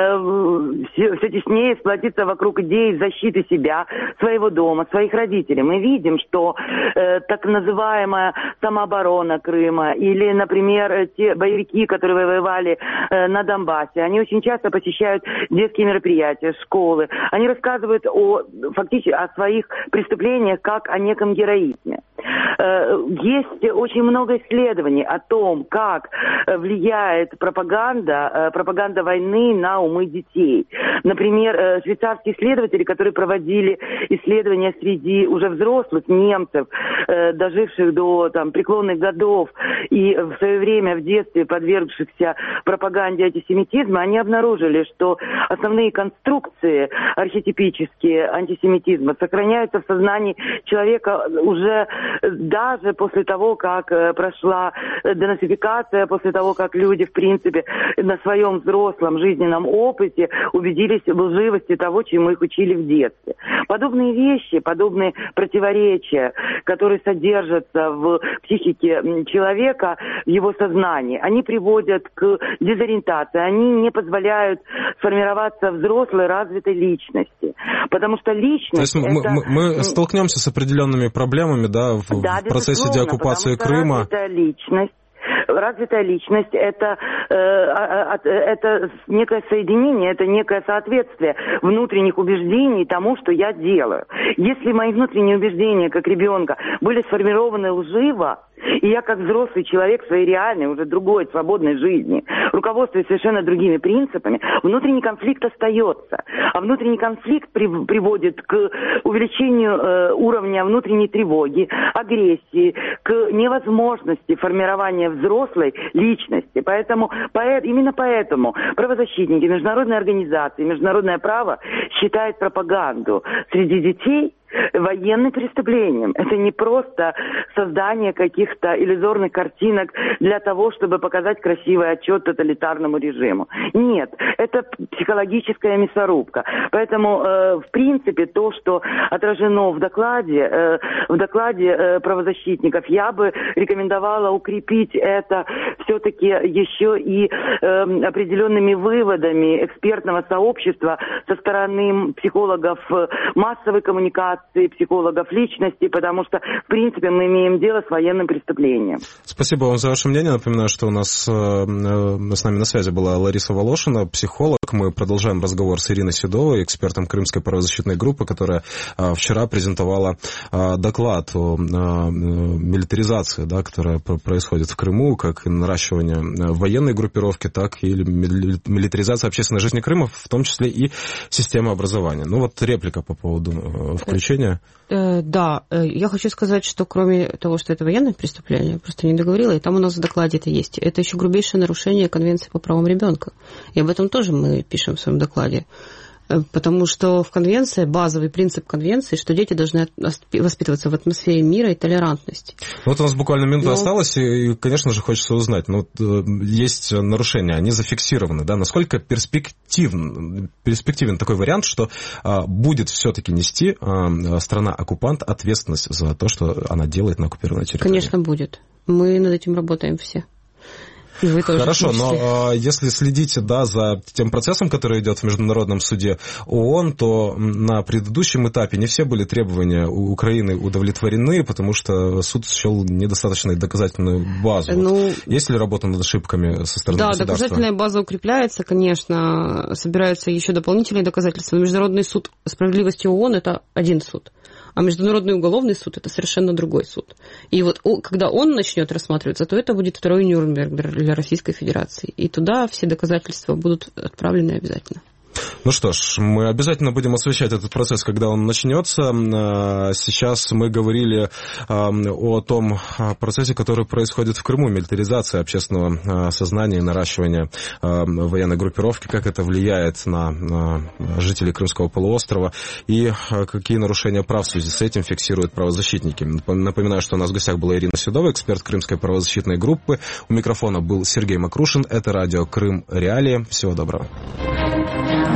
все теснее сплотиться вокруг идеи защиты себя, своего дома, своих родителей. Мы видим, что так называемая самооборона Крыма или, например, те боевики, которые воевали на Донбассе, они очень часто посещают детские мероприятия, школы. Они рассказывают фактически о своих преступлениях как о неком героизме. Есть очень много исследований о том, как влияет пропаганда войны на умы детей. Например, швейцарские исследователи, которые проводили исследования среди уже взрослых немцев, доживших до преклонных годов и в свое время в детстве подвергшихся пропаганде антисемитизма, они обнаружили, что основные конструкции архетипические антисемитизма сохраняются в сознании человека уже даже после того, как прошла денацификация, после того, как люди, в принципе, на своем взрослом жизненном опыте убедились в лживости того, чему их учили в детстве. Подобные вещи, подобные противоречия, которые содержатся в психике человека, в его сознании, они приводят к дезориентации, они не позволяют сформироваться взрослой, развитой личности. Потому что личность... То есть мы столкнемся с определенными проблемами, в процессе деоккупации Крыма. Развитая личность – это некое соединение, это некое соответствие внутренних убеждений тому, что я делаю. Если мои внутренние убеждения, как ребенка, были сформированы лживо, и я, как взрослый человек в своей реальной, уже другой, свободной жизни, руководствуясь совершенно другими принципами, внутренний конфликт остается. А внутренний конфликт приводит к увеличению уровня внутренней тревоги, агрессии, к невозможности формирования взрослой личности. Именно поэтому правозащитники, международные организации, международное право считают пропаганду среди детей военным преступлением. Это не просто создание каких-то иллюзорных картинок для того, чтобы показать красивый отчет тоталитарному режиму. Нет, это психологическая мясорубка. Поэтому, в принципе, то, что отражено в докладе правозащитников, я бы рекомендовала укрепить это все-таки еще и определенными выводами экспертного сообщества со стороны психологов массовой коммуникации, психологов личности, потому что, в принципе, мы имеем дело с военным преступлением. Спасибо вам за ваше мнение. Напоминаю, что у нас с нами на связи была Лариса Волошина, психолог. Мы продолжаем разговор с Ириной Седовой, экспертом Крымской правозащитной группы, которая вчера презентовала доклад о милитаризации, да, которая происходит в Крыму, как и наращивание военной группировки, так и милитаризация общественной жизни Крыма, в том числе и системы образования. Ну вот реплика по поводу включения. Да, я хочу сказать, что кроме того, что это военное преступление, я просто не договорила, и там у нас в докладе это есть, это еще грубейшее нарушение Конвенции по правам ребенка. И об этом тоже мы пишем в своем докладе. Потому что в Конвенции, базовый принцип Конвенции, что дети должны воспитываться в атмосфере мира и толерантности. Вот у нас буквально минута осталась, и, конечно же, хочется узнать, есть нарушения, они зафиксированы, да, насколько перспективен такой вариант, что будет все-таки нести страна-оккупант ответственность за то, что она делает на оккупированной территории? Конечно, будет. Мы над этим работаем все. Хорошо, но если следить, да, за тем процессом, который идет в Международном суде ООН, то на предыдущем этапе не все были требования у Украины удовлетворены, потому что суд счел недостаточной доказательную базу. Есть ли работа над ошибками со стороны государства? Да, доказательная база укрепляется, конечно, собираются еще дополнительные доказательства. Международный суд справедливости ООН – это один суд. А Международный уголовный суд – это совершенно другой суд. И вот когда он начнет рассматриваться, то это будет второй Нюрнберг для Российской Федерации. И туда все доказательства будут отправлены обязательно. Ну что ж, мы обязательно будем освещать этот процесс, когда он начнется. Сейчас мы говорили о том процессе, который происходит в Крыму, милитаризация общественного сознания и наращивание военной группировки, как это влияет на жителей Крымского полуострова и какие нарушения прав в связи с этим фиксируют правозащитники. Напоминаю, что у нас в гостях была Ирина Седова, эксперт Крымской правозащитной группы. У микрофона был Сергей Макрушин. Это радио Крым Реалии. Всего доброго.